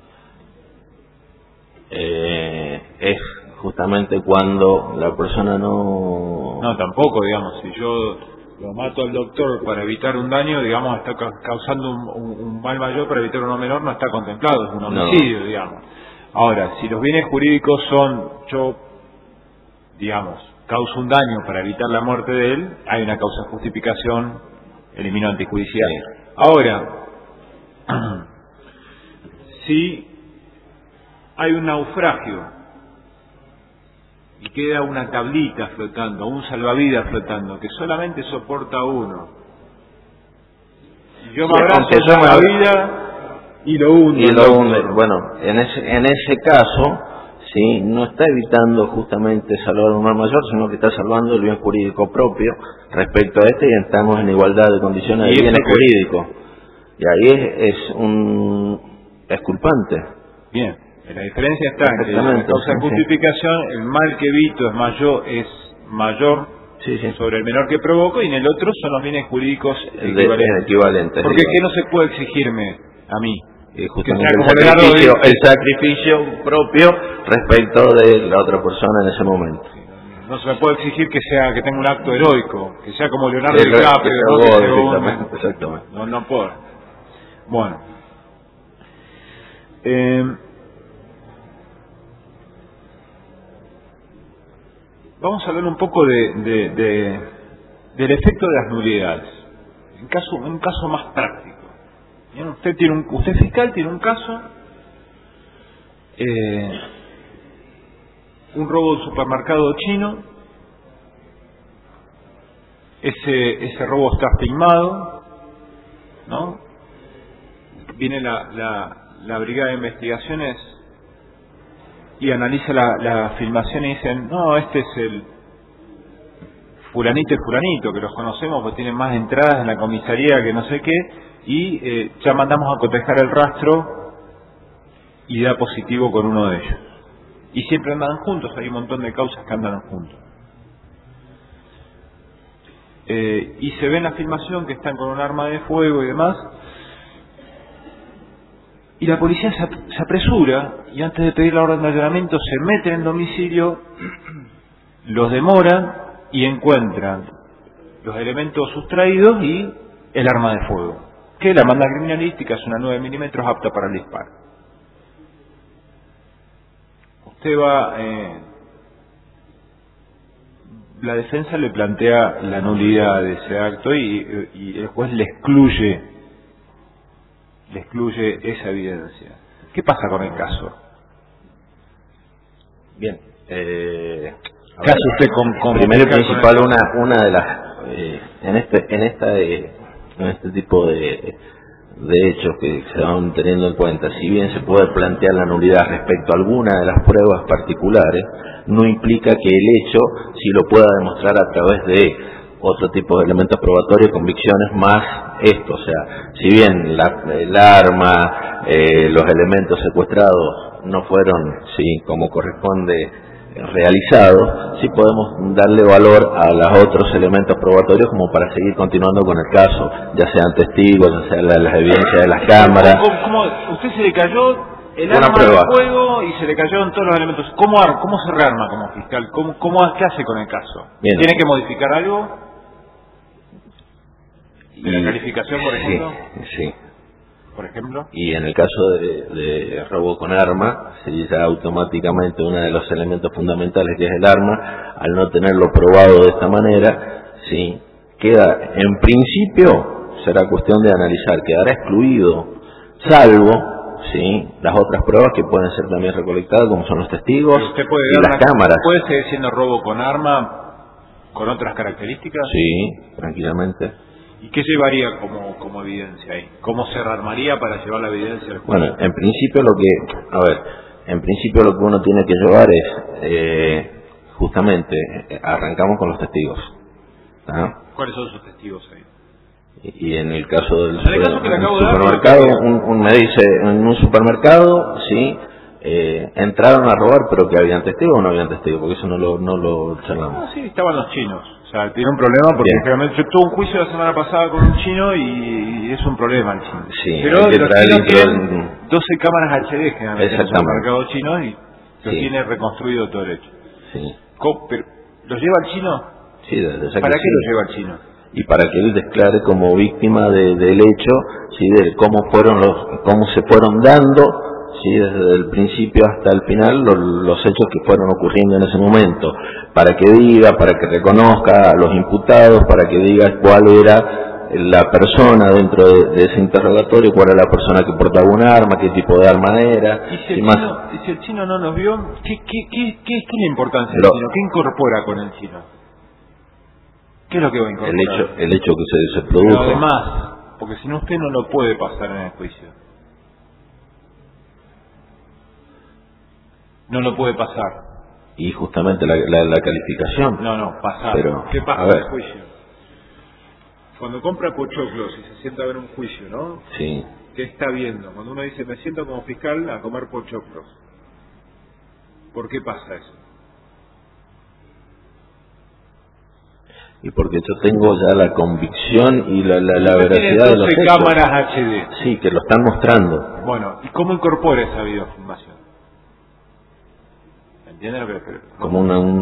Es justamente cuando la persona no... No, tampoco, digamos. Si yo lo mato al doctor para evitar un daño, digamos, está causando un mal mayor para evitar uno menor, no está contemplado, es un homicidio, digamos. Ahora, si los bienes jurídicos son, yo, digamos, causo un daño para evitar la muerte de él, hay una causa de justificación, elimino antijudicial. Ahora, si hay un naufragio y queda una tablita flotando, un salvavidas flotando, que solamente soporta uno, yo me abrazo a la vida y lo hundo. Bueno, en ese caso, sí, no está evitando justamente salvar un mal mayor, sino que está salvando el bien jurídico propio respecto a este, y estamos en igualdad de condiciones de bienes jurídicos. Y ahí es culpante. Bien, la diferencia está en que la causa de justificación, el mal que evito es mayor sobre el menor que provoco, y en el otro son los bienes jurídicos equivalentes. Porque ¿qué no se puede exigirme a mí? Justamente el sacrificio propio respecto de la otra persona en ese momento. No se me puede exigir que tenga un acto heroico, que sea como Leonardo DiCaprio. Exactamente. No puedo. Bueno. Vamos a hablar un poco del efecto de las nulidades. Un caso más práctico. Usted fiscal tiene un caso, un robo de supermercado chino, ese robo está filmado, ¿no? Viene la brigada de investigaciones y analiza la filmación y dicen, no, este es el fulanito y fulanito, que los conocemos porque tienen más entradas en la comisaría que no sé qué, y ya mandamos a cotejar el rastro y da positivo con uno de ellos. Y siempre andan juntos, hay un montón de causas que andan juntos. Y se ve en la filmación que están con un arma de fuego y demás, y la policía se apresura, y antes de pedir la orden de allanamiento se meten en el domicilio, los demoran y encuentran los elementos sustraídos y el arma de fuego, que la banda criminalística es una 9 milímetros apta para el disparo. Usted va, la defensa le plantea la nulidad de ese acto y el juez le excluye esa evidencia. ¿Qué pasa con el caso? Bien, ¿Qué hace usted con primero y principal, una de las en este tipo de hechos que se van teniendo en cuenta, si bien se puede plantear la nulidad respecto a alguna de las pruebas particulares, no implica que el hecho si lo pueda demostrar a través de otro tipo de elementos probatorios, convicciones más esto. O sea, si bien el arma, los elementos secuestrados no fueron, como corresponde, realizados, sí podemos darle valor a los otros elementos probatorios como para seguir continuando con el caso, ya sean testigos, ya sean las evidencias de las cámaras. ¿Cómo usted se le cayó el arma de fuego y se le cayeron todos los elementos? ¿Cómo se rearma como fiscal? ¿Qué hace con el caso? Bien. ¿Tiene que modificar algo? ¿De la calificación, por ejemplo? Sí. Por ejemplo. Y en el caso de robo con arma, ya automáticamente uno de los elementos fundamentales, que es el arma, al no tenerlo probado de esta manera, queda, en principio, será cuestión de analizar, quedará excluido, salvo las otras pruebas que pueden ser también recolectadas, como son los testigos y las cámaras. ¿Puede seguir siendo robo con arma con otras características? Sí, tranquilamente. ¿Y qué llevaría como evidencia ahí? ¿Cómo se rearmaría para llevar la evidencia al juicio? Bueno, en principio lo que uno tiene que llevar es, justamente, arrancamos con los testigos. ¿Cuáles son sus testigos ahí? Y en el caso del supermercado, me dice, en un supermercado, entraron a robar, pero que habían testigos o no habían testigos, porque eso no lo charlamos. Sí, estaban los chinos. O sea, tiene un problema porque realmente yo tuve un juicio la semana pasada con un chino y es un problema el chino. Sí, pero los chinos tienen 12 cámaras HD generalmente en el supermercado chino y lo tiene reconstruido todo el hecho. Sí. Pero, ¿lo lleva el chino? Sí, ¿Para qué lo lleva el chino? Y para que él declare como víctima del hecho, de cómo se fueron dando, desde el principio hasta el final, los hechos que fueron ocurriendo en ese momento, para que diga, para que reconozca a los imputados, para que diga cuál era la persona dentro de ese interrogatorio, cuál era la persona que portaba un arma, qué tipo de arma era. ¿Y si el chino no nos vio? ¿Qué es la importancia del chino? ¿Qué incorpora con el chino? ¿Qué es lo que va a incorporar? El hecho que se produjo. Pero además, porque si no usted no lo puede pasar en el juicio. No lo puede pasar. Y justamente la calificación. No, pasar. Pero, ¿qué pasa en el juicio? Cuando compra pochoclos y se sienta a ver un juicio, ¿no? Sí. ¿Qué está viendo? Cuando uno dice, me siento como fiscal a comer pochoclos. ¿Por qué pasa eso? Y porque yo tengo ya la convicción y la veracidad de los hechos. Cámaras HD. Sí, que lo están mostrando. Bueno, ¿y cómo incorpora esa videofilmación? ¿Entiendes lo que le como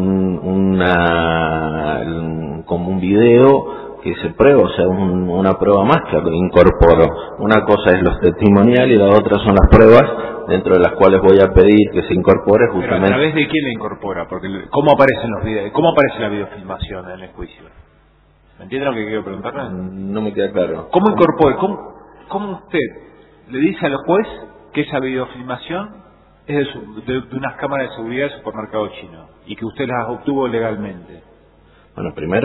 como un video que se prueba, o sea, una prueba más que incorporo. Una cosa es los testimoniales y la otra son las pruebas dentro de las cuales voy a pedir que se incorpore justamente. ¿Pero a través de quién le incorpora? Porque ¿cómo aparecen los videos? ¿Cómo aparece la videofilmación en el juicio? ¿Me entiende lo que quiero preguntarle? No me queda claro. ¿Cómo incorpora? ¿Cómo usted le dice al juez que esa videofilmación es de unas cámaras de seguridad del supermercado chino y que usted las obtuvo legalmente? Bueno, primero,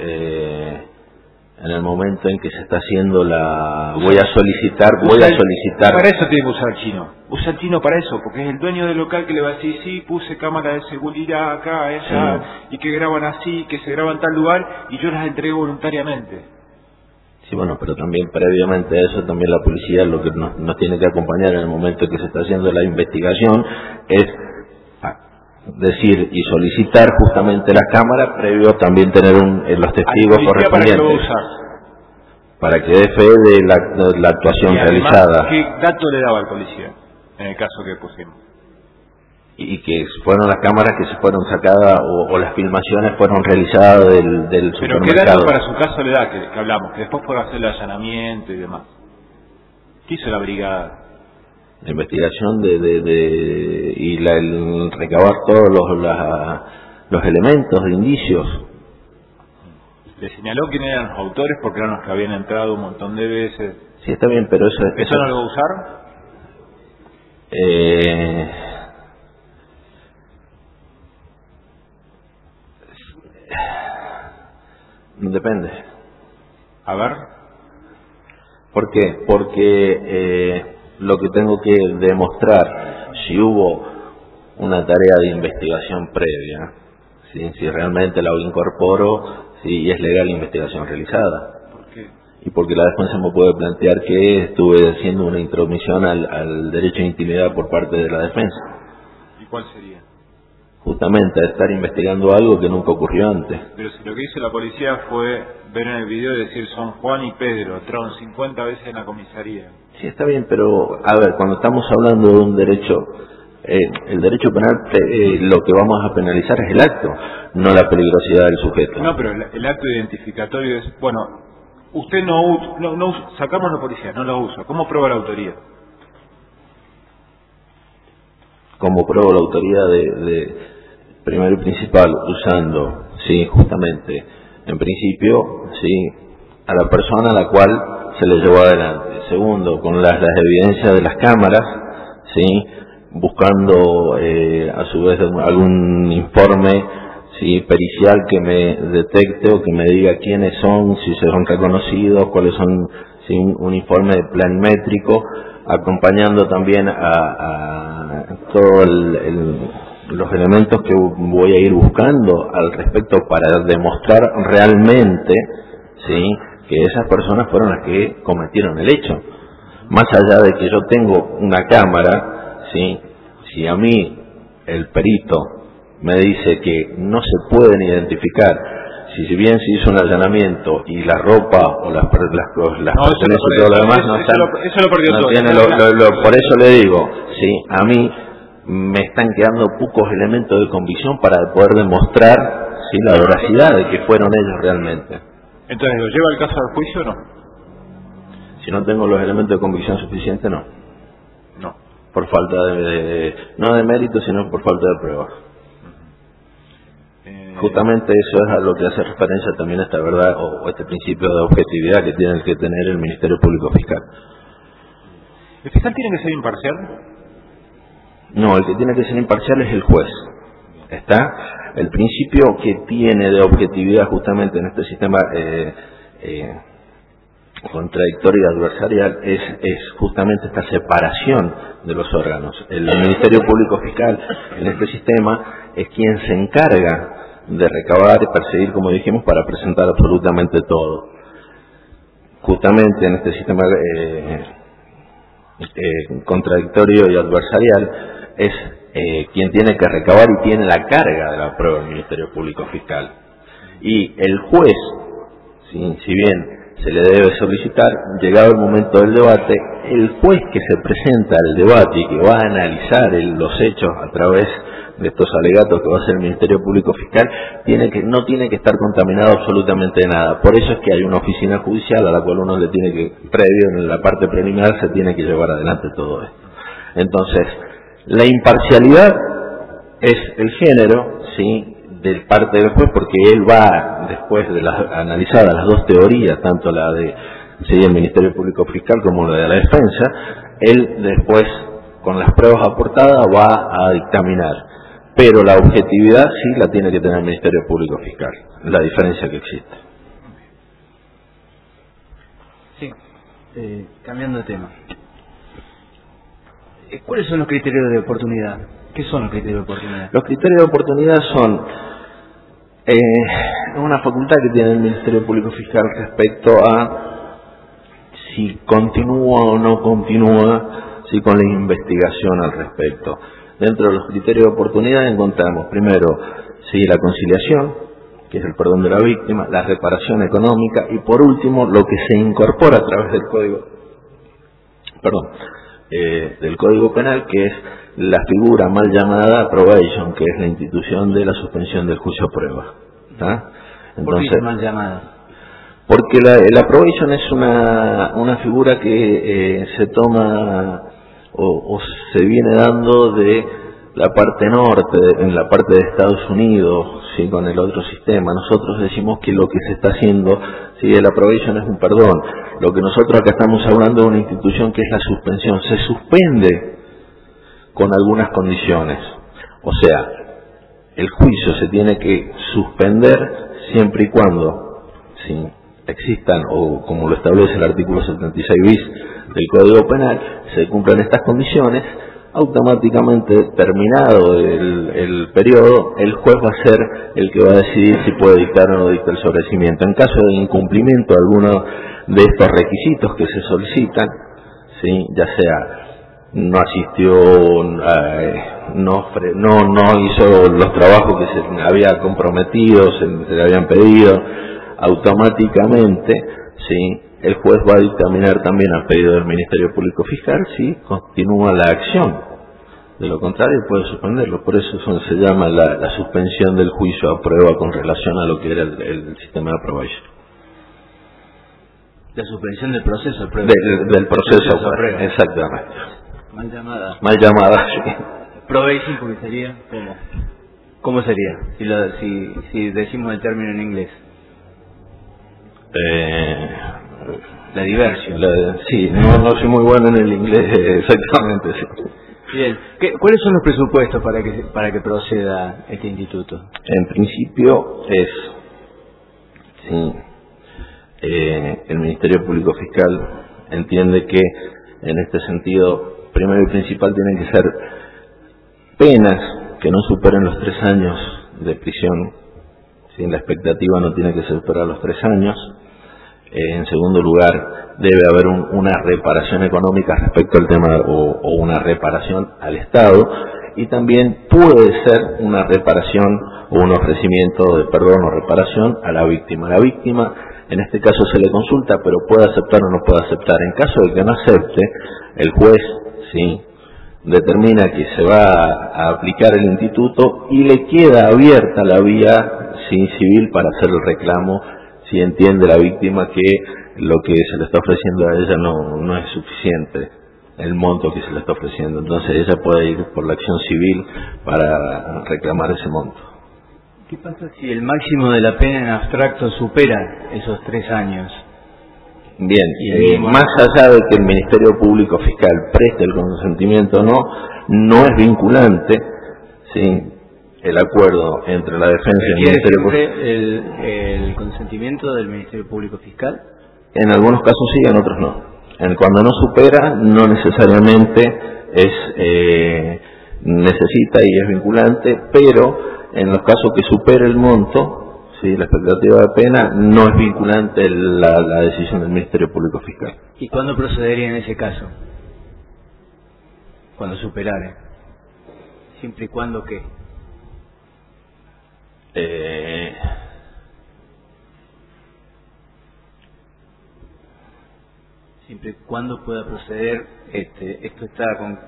en el momento en que se está haciendo voy a solicitar. Para eso tiene que usar el chino. Usa el chino para eso, porque es el dueño del local que le va a decir, sí, puse cámara de seguridad acá, allá, y que graban así, que se graban en tal lugar, y yo las entrego voluntariamente. Sí, bueno, pero también previamente a eso, también la policía lo que nos tiene que acompañar en el momento en que se está haciendo la investigación es decir y solicitar justamente la cámara, previo también tener los testigos correspondientes. Para que dé fe de la actuación realizada. ¿Qué dato le daba al policía en el caso que pusimos? Y que fueron las cámaras que se fueron sacadas o las filmaciones fueron realizadas del supermercado. ¿Pero qué dato para su caso le da que hablamos? Que después puede hacer el allanamiento y demás. ¿Qué hizo la brigada? La investigación y el recabar todos los elementos de indicios. ¿Le señaló quién eran los autores porque eran los que habían entrado un montón de veces? Sí, está bien, pero eso no lo va a usar? Depende. A ver. ¿Por qué? Porque lo que tengo que demostrar, si hubo una tarea de investigación previa, ¿sí? Si realmente la incorporo, si es legal la investigación realizada. ¿Por qué? Y porque la defensa me puede plantear que estuve haciendo una intromisión al derecho de intimidad por parte de la defensa. ¿Y cuál sería? Justamente a estar investigando algo que nunca ocurrió antes. Pero si lo que hizo la policía fue ver en el video y decir son Juan y Pedro, entraron 50 veces en la comisaría. Sí, está bien, pero a ver, cuando estamos hablando de un derecho, el derecho penal, lo que vamos a penalizar es el acto, no la peligrosidad del sujeto. No, pero el acto identificatorio es, bueno, usted no usa, sacamos la policía, no lo usa. ¿Cómo prueba la autoría? Como pruebo la autoría de primero y principal, usando, sí, justamente, en principio, sí, a la persona a la cual se le llevó adelante. Segundo, con las evidencias de las cámaras, sí, buscando a su vez algún informe, sí, pericial que me detecte o que me diga quiénes son, si son reconocidos, cuáles son, sí, un informe planimétrico, acompañando también a todos los elementos que voy a ir buscando al respecto para demostrar realmente, sí, que esas personas fueron las que cometieron el hecho. Más allá de que yo tengo una cámara, sí, si a mí el perito me dice que no se pueden identificar, si bien se hizo un allanamiento y la ropa o las pertenencias y todo lo demás no están, eso lo perdió todo. Por eso le digo, sí, a mí me están quedando pocos elementos de convicción para poder demostrar, sí, la veracidad de que fueron ellos realmente. Entonces, ¿lo lleva el caso al juicio o no? Si no tengo los elementos de convicción suficientes, no. No. Por falta no de mérito, sino por falta de pruebas. Justamente eso es a lo que hace referencia también esta verdad o este principio de objetividad que tiene que tener el Ministerio Público Fiscal. ¿El fiscal tiene que ser imparcial? No, el que tiene que ser imparcial es el juez. ¿Está? El principio que tiene de objetividad justamente en este sistema contradictorio y adversarial es justamente esta separación de los órganos. El Ministerio Público Fiscal en este sistema es quien se encarga de recabar y perseguir, como dijimos, para presentar absolutamente todo. Justamente en este sistema contradictorio y adversarial es quien tiene que recabar y tiene la carga de la prueba del Ministerio Público Fiscal. Y el juez, si bien se le debe solicitar, llegado el momento del debate, el juez que se presenta al debate y que va a analizar los hechos a través de estos alegatos que va a hacer el Ministerio Público Fiscal, no tiene que estar contaminado absolutamente de nada. Por eso es que hay una oficina judicial a la cual uno le tiene que, previo en la parte preliminar, se tiene que llevar adelante todo esto. Entonces, la imparcialidad es el género, sí, de parte del juez, porque él va, después de analizadas las dos teorías, tanto la de el Ministerio Público Fiscal como la de la defensa, él después, con las pruebas aportadas, va a dictaminar. Pero la objetividad sí la tiene que tener el Ministerio Público Fiscal, la diferencia que existe. Sí, cambiando de tema. ¿Cuáles son los criterios de oportunidad? ¿Qué son los criterios de oportunidad? Los criterios de oportunidad son una facultad que tiene el Ministerio Público Fiscal respecto a si continúa o no continúa con la investigación al respecto. Dentro de los criterios de oportunidad encontramos primero la conciliación, que es el perdón de la víctima, la reparación económica y por último lo que se incorpora a través del Código Penal, que es la figura mal llamada probation, que es la institución de la suspensión del juicio a prueba. Entonces, ¿por qué es mal llamada? Porque la probation es una figura que se toma o se viene dando de la parte norte, en la parte de Estados Unidos, sí, con el otro sistema. Nosotros decimos que lo que se está haciendo, la probation es un perdón. Lo que nosotros acá estamos hablando de una institución que es la suspensión. Se suspende con algunas condiciones. O sea, el juicio se tiene que suspender siempre y cuando ¿sí?, existan, o como lo establece el artículo 76 bis del Código Penal, se cumplan estas condiciones, automáticamente, terminado el periodo, el juez va a ser el que va a decidir si puede dictar o no dictar el sobreseimiento. En caso de incumplimiento de alguno de estos requisitos que se solicitan, ¿sí?, ya sea no asistió, no hizo los trabajos que se había comprometido, se le habían pedido, automáticamente, ¿sí?, el juez va a dictaminar también al pedido del Ministerio Público Fiscal si continúa la acción. De lo contrario puede suspenderlo. Por eso se llama la suspensión del juicio a prueba con relación a lo que era el sistema de probation. La suspensión del proceso a prueba. Del proceso a prueba, exactamente. Mal llamada, sí. Probation, porque sería, ¿cómo sería? Si decimos el término en inglés. La diversión. Sí, no soy muy bueno en el inglés, exactamente, sí. Bien. ¿Cuáles son los presupuestos para que proceda este instituto? En principio sí, el Ministerio Público Fiscal entiende que en este sentido, primero y principal, tienen que ser penas que no superen los 3 años de prisión. ¿Sí? La expectativa no tiene que superar los 3 años. En segundo lugar, debe haber una reparación económica respecto al tema, o una reparación al Estado, y también puede ser una reparación o un ofrecimiento de perdón o reparación a la víctima. La víctima, en este caso, se le consulta, pero puede aceptar o no puede aceptar. En caso de que no acepte, el juez, ¿sí?, determina que se va a aplicar el instituto y le queda abierta la vía, ¿sí?, civil para hacer el reclamo, si entiende la víctima que lo que se le está ofreciendo a ella no es suficiente, el monto que se le está ofreciendo. Entonces ella puede ir por la acción civil para reclamar ese monto. ¿Qué pasa si el máximo de la pena en abstracto supera esos 3 años? Bien, más allá de que el Ministerio Público Fiscal preste el consentimiento o no es vinculante, ¿sí?, el acuerdo entre la defensa y el Ministerio Público. ¿El consentimiento del Ministerio Público Fiscal? En algunos casos sí, en otros no. Cuando no supera, no necesariamente necesita y es vinculante, pero en los casos que supere el monto, sí, la expectativa de pena, no es vinculante la decisión del Ministerio Público Fiscal. ¿Y cuándo procedería en ese caso? Cuando superare. Siempre y cuando ¿qué? Siempre y cuando pueda proceder, esto está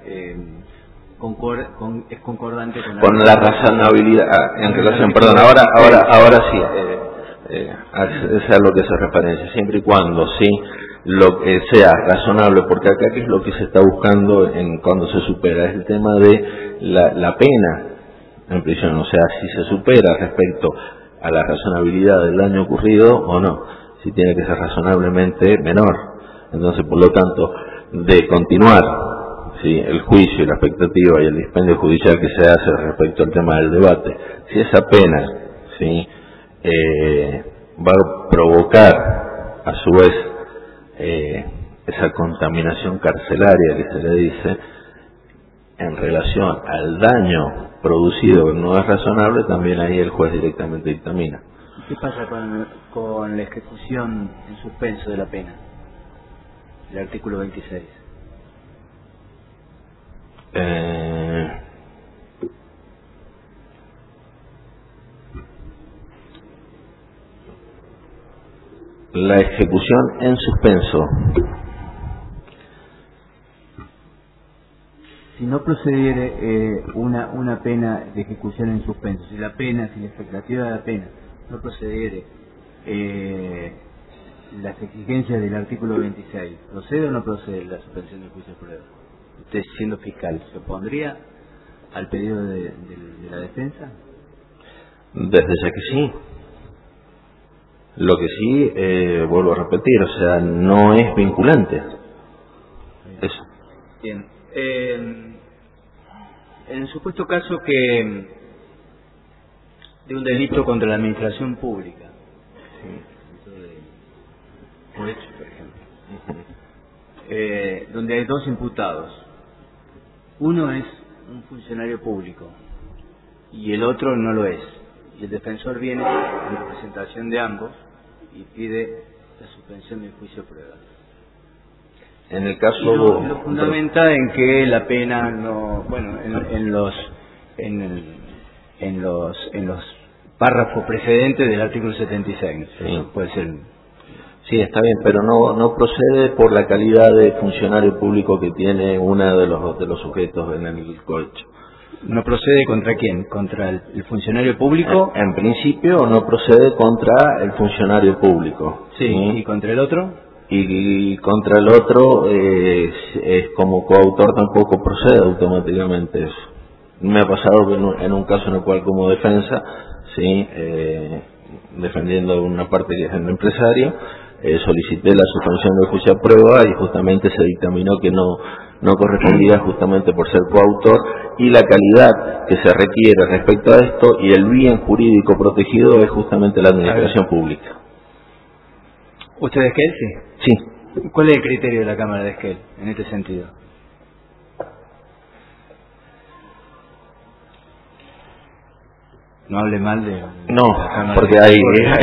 es concordante con la razonabilidad en relación, perdón, ahora sí, es a lo que se referencia, siempre y cuando sí lo que sea razonable, porque acá qué es lo que se está buscando cuando se supera, es el tema de la pena en prisión, o sea, si se supera respecto a la razonabilidad del daño ocurrido o no, si tiene que ser razonablemente menor. Entonces, por lo tanto, de continuar, ¿sí?, el juicio y la expectativa y el dispendio judicial que se hace respecto al tema del debate, si esa pena, ¿sí?, va a provocar a su vez esa contaminación carcelaria que se le dice en relación al daño producido que no es razonable, también ahí el juez directamente dictamina. ¿Qué pasa con la ejecución en suspenso de la pena? El artículo 26. La ejecución en suspenso. Si no procediere una pena de ejecución en suspenso, si la expectativa de la pena no procediere las exigencias del artículo 26, ¿procede o no procede la suspensión del juicio de prueba? Usted, siendo fiscal, ¿se opondría al pedido de la defensa? Desde ya que sí. Lo que sí, vuelvo a repetir, o sea, no es vinculante. Eso. Bien. En el supuesto caso de un delito contra la administración pública, ¿sí?, o hechos, por ejemplo, donde hay dos imputados. Uno es un funcionario público y el otro no lo es. Y el defensor viene en representación de ambos y pide la suspensión del juicio de prueba. En el caso lo fundamenta en que la pena no, bueno, en los párrafos precedentes del artículo 76. Sí. Puede ser. Sí, está bien, pero no procede por la calidad de funcionario público que tiene uno de los sujetos en el cohecho. ¿No procede contra quién? ¿Contra el funcionario público? En principio no procede contra el funcionario público. Sí. ¿Y contra el otro? Y contra el otro es como coautor tampoco procede automáticamente eso. Me ha pasado que en un caso en el cual como defensa, sí, defendiendo una parte que es el empresario, solicité la suspensión del juicio a prueba y justamente se dictaminó que no correspondía justamente por ser coautor, y la calidad que se requiere respecto a esto y el bien jurídico protegido es justamente la administración pública. ¿Usted de Esquel? Sí. Sí. ¿Cuál es el criterio de la Cámara de Esquel en este sentido? No hable mal de... No, porque hay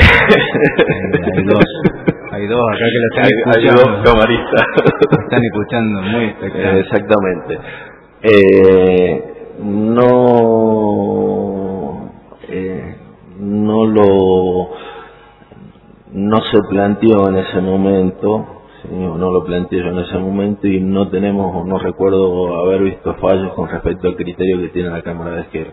dos acá que lo están escuchando. Hay dos camaristas. Están escuchando muy espectacular. Exactamente. No se planteó en ese momento, ¿sí? No lo planteé yo en ese momento y no tenemos o no recuerdo haber visto fallos con respecto al criterio que tiene la Cámara de Esquel.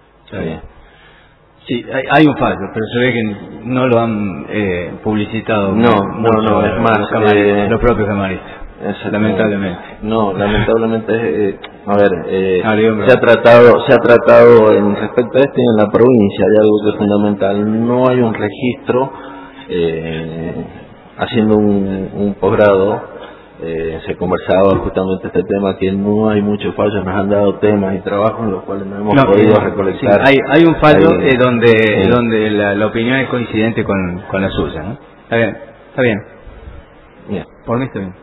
Sí, hay un fallo, pero se ve que no lo han publicitado. No, es más los propios camaristas. Lamentablemente. No, lamentablemente, se ha tratado en respecto a esto y en la provincia hay algo que es fundamental. No hay un registro, haciendo un posgrado, se conversaba justamente este tema, que no hay muchos fallos, nos han dado temas y trabajos en los cuales no hemos podido recolectar. Sí, hay un fallo donde la opinión es coincidente con la suya, ¿no? Está bien. Bien. Por mí está bien.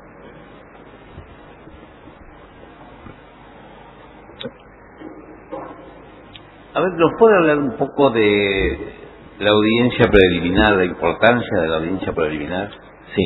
A ver, ¿nos puede hablar un poco de la audiencia preliminar, la importancia de la audiencia preliminar? Sí.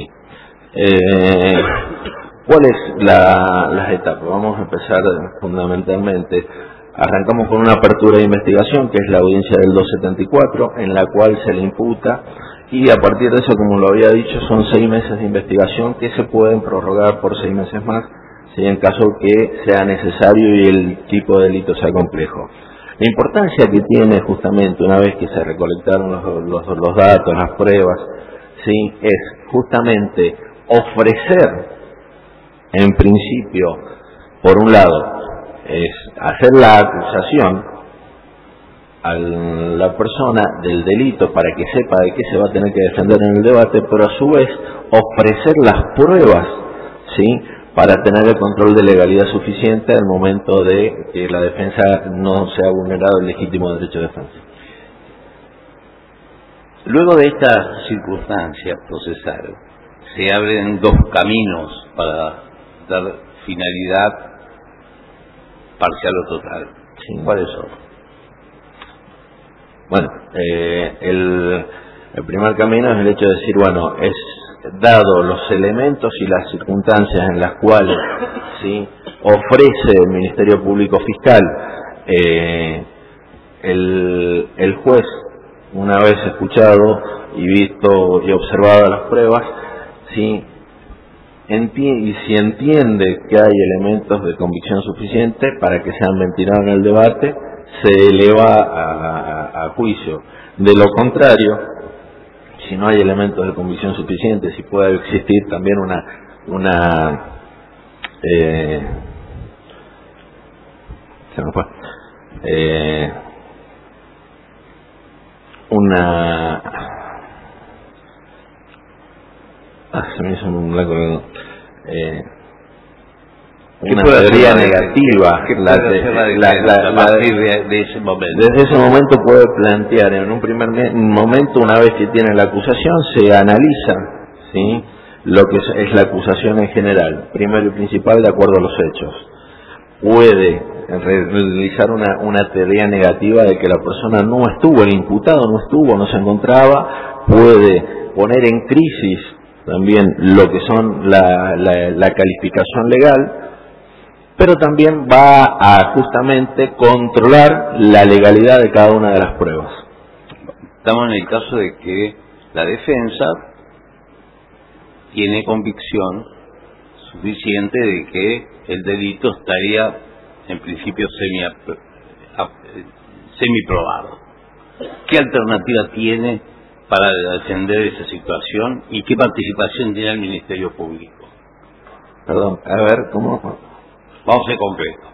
¿Cuáles las etapas? Vamos a empezar fundamentalmente. Arrancamos con una apertura de investigación, que es la audiencia del 274, en la cual se le imputa, y a partir de eso, como lo había dicho, son 6 meses de investigación que se pueden prorrogar por 6 meses más, si en caso que sea necesario y el tipo de delito sea complejo. La importancia que tiene justamente una vez que se recolectaron los datos, las pruebas, sí, es justamente ofrecer, en principio, por un lado, es hacer la acusación a la persona del delito para que sepa de qué se va a tener que defender en el debate, pero a su vez ofrecer las pruebas, ¿sí?, para tener el control de legalidad suficiente al momento de que la defensa no sea vulnerado el legítimo derecho de defensa. Luego de esta circunstancia procesal, se abren 2 caminos para dar finalidad parcial o total. Sí. ¿Cuáles son? Bueno, el primer camino es el hecho de decir, bueno, es dado los elementos y las circunstancias en las cuales, ¿sí?, ofrece el Ministerio Público Fiscal, el juez, una vez escuchado y visto y observado las pruebas, ¿sí?, y si entiende que hay elementos de convicción suficiente para que sean ventilados en el debate, se eleva a juicio. De lo contrario, si no hay elementos de convicción suficientes, si puede existir también se me hizo un blanco, una teoría negativa. A partir de ese momento. Desde ese momento puede plantear, en un primer momento, una vez que tiene la acusación, se analiza, ¿sí?, lo que es la acusación en general, primero y principal, de acuerdo a los hechos. Puede realizar una teoría negativa de que la persona no estuvo, el imputado no estuvo, no se encontraba, puede poner en crisis también lo que son la calificación legal, pero también va a justamente controlar la legalidad de cada una de las pruebas. Estamos en el caso de que la defensa tiene convicción suficiente de que el delito estaría en principio semiprobado. ¿Qué alternativa tiene para defender esa situación y qué participación tiene el Ministerio Público? Perdón, a ver, ¿cómo? Vamos a ser concretos.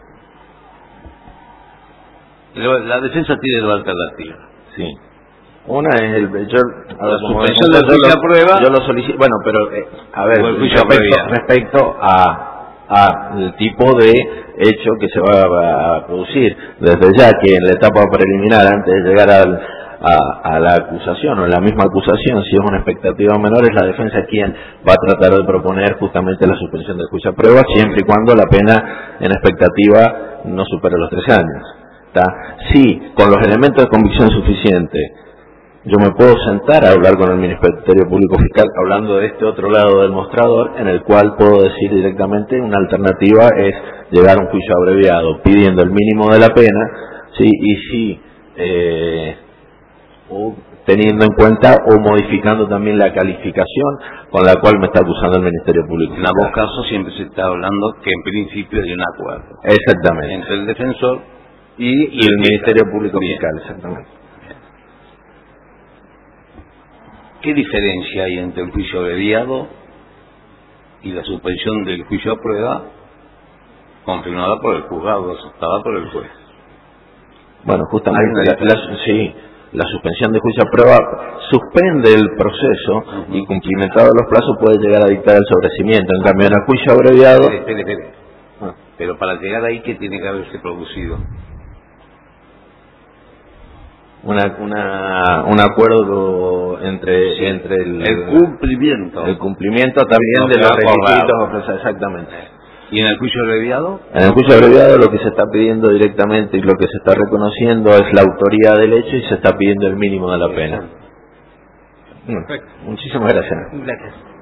La defensa tiene dos alternativas. Sí. Una es la suspensión del juicio a prueba. Yo lo solicito. Bueno, pero a ver, respecto al tipo de hecho que se va a producir, desde ya que en la etapa preliminar, antes de llegar a la acusación o la misma acusación, si es una expectativa menor, es la defensa quien va a tratar de proponer justamente la suspensión del juicio a prueba, siempre y cuando la pena en expectativa no supere los 3 años. Sí, con los elementos de convicción suficiente, yo me puedo sentar a hablar con el Ministerio Público Fiscal hablando de este otro lado del mostrador, en el cual puedo decir directamente una alternativa es llegar a un juicio abreviado pidiendo el mínimo de la pena, sí, y sí teniendo en cuenta o modificando también la calificación con la cual me está acusando el Ministerio Público Fiscal. En ambos casos siempre se está hablando que en principio hay un acuerdo. Exactamente. Entre el defensor y el Ministerio Público Fiscal, exactamente. ¿Qué diferencia hay entre el juicio abreviado y la suspensión del juicio a prueba confirmada por el juzgado, aceptada por el juez? Bueno, justamente la suspensión de juicio a prueba suspende el proceso y cumplimentado los plazos puede llegar a dictar el sobrecimiento. En cambio, en el juicio abreviado... Espere. Pero para llegar ahí, ¿qué tiene que haberse producido? Un acuerdo entre el cumplimiento también de los requisitos, exactamente. ¿Y en el juicio abreviado? En el juicio abreviado lo que se está pidiendo directamente y lo que se está reconociendo es la autoría del hecho y se está pidiendo el mínimo de la pena. Perfecto. Muchísimas gracias. Gracias.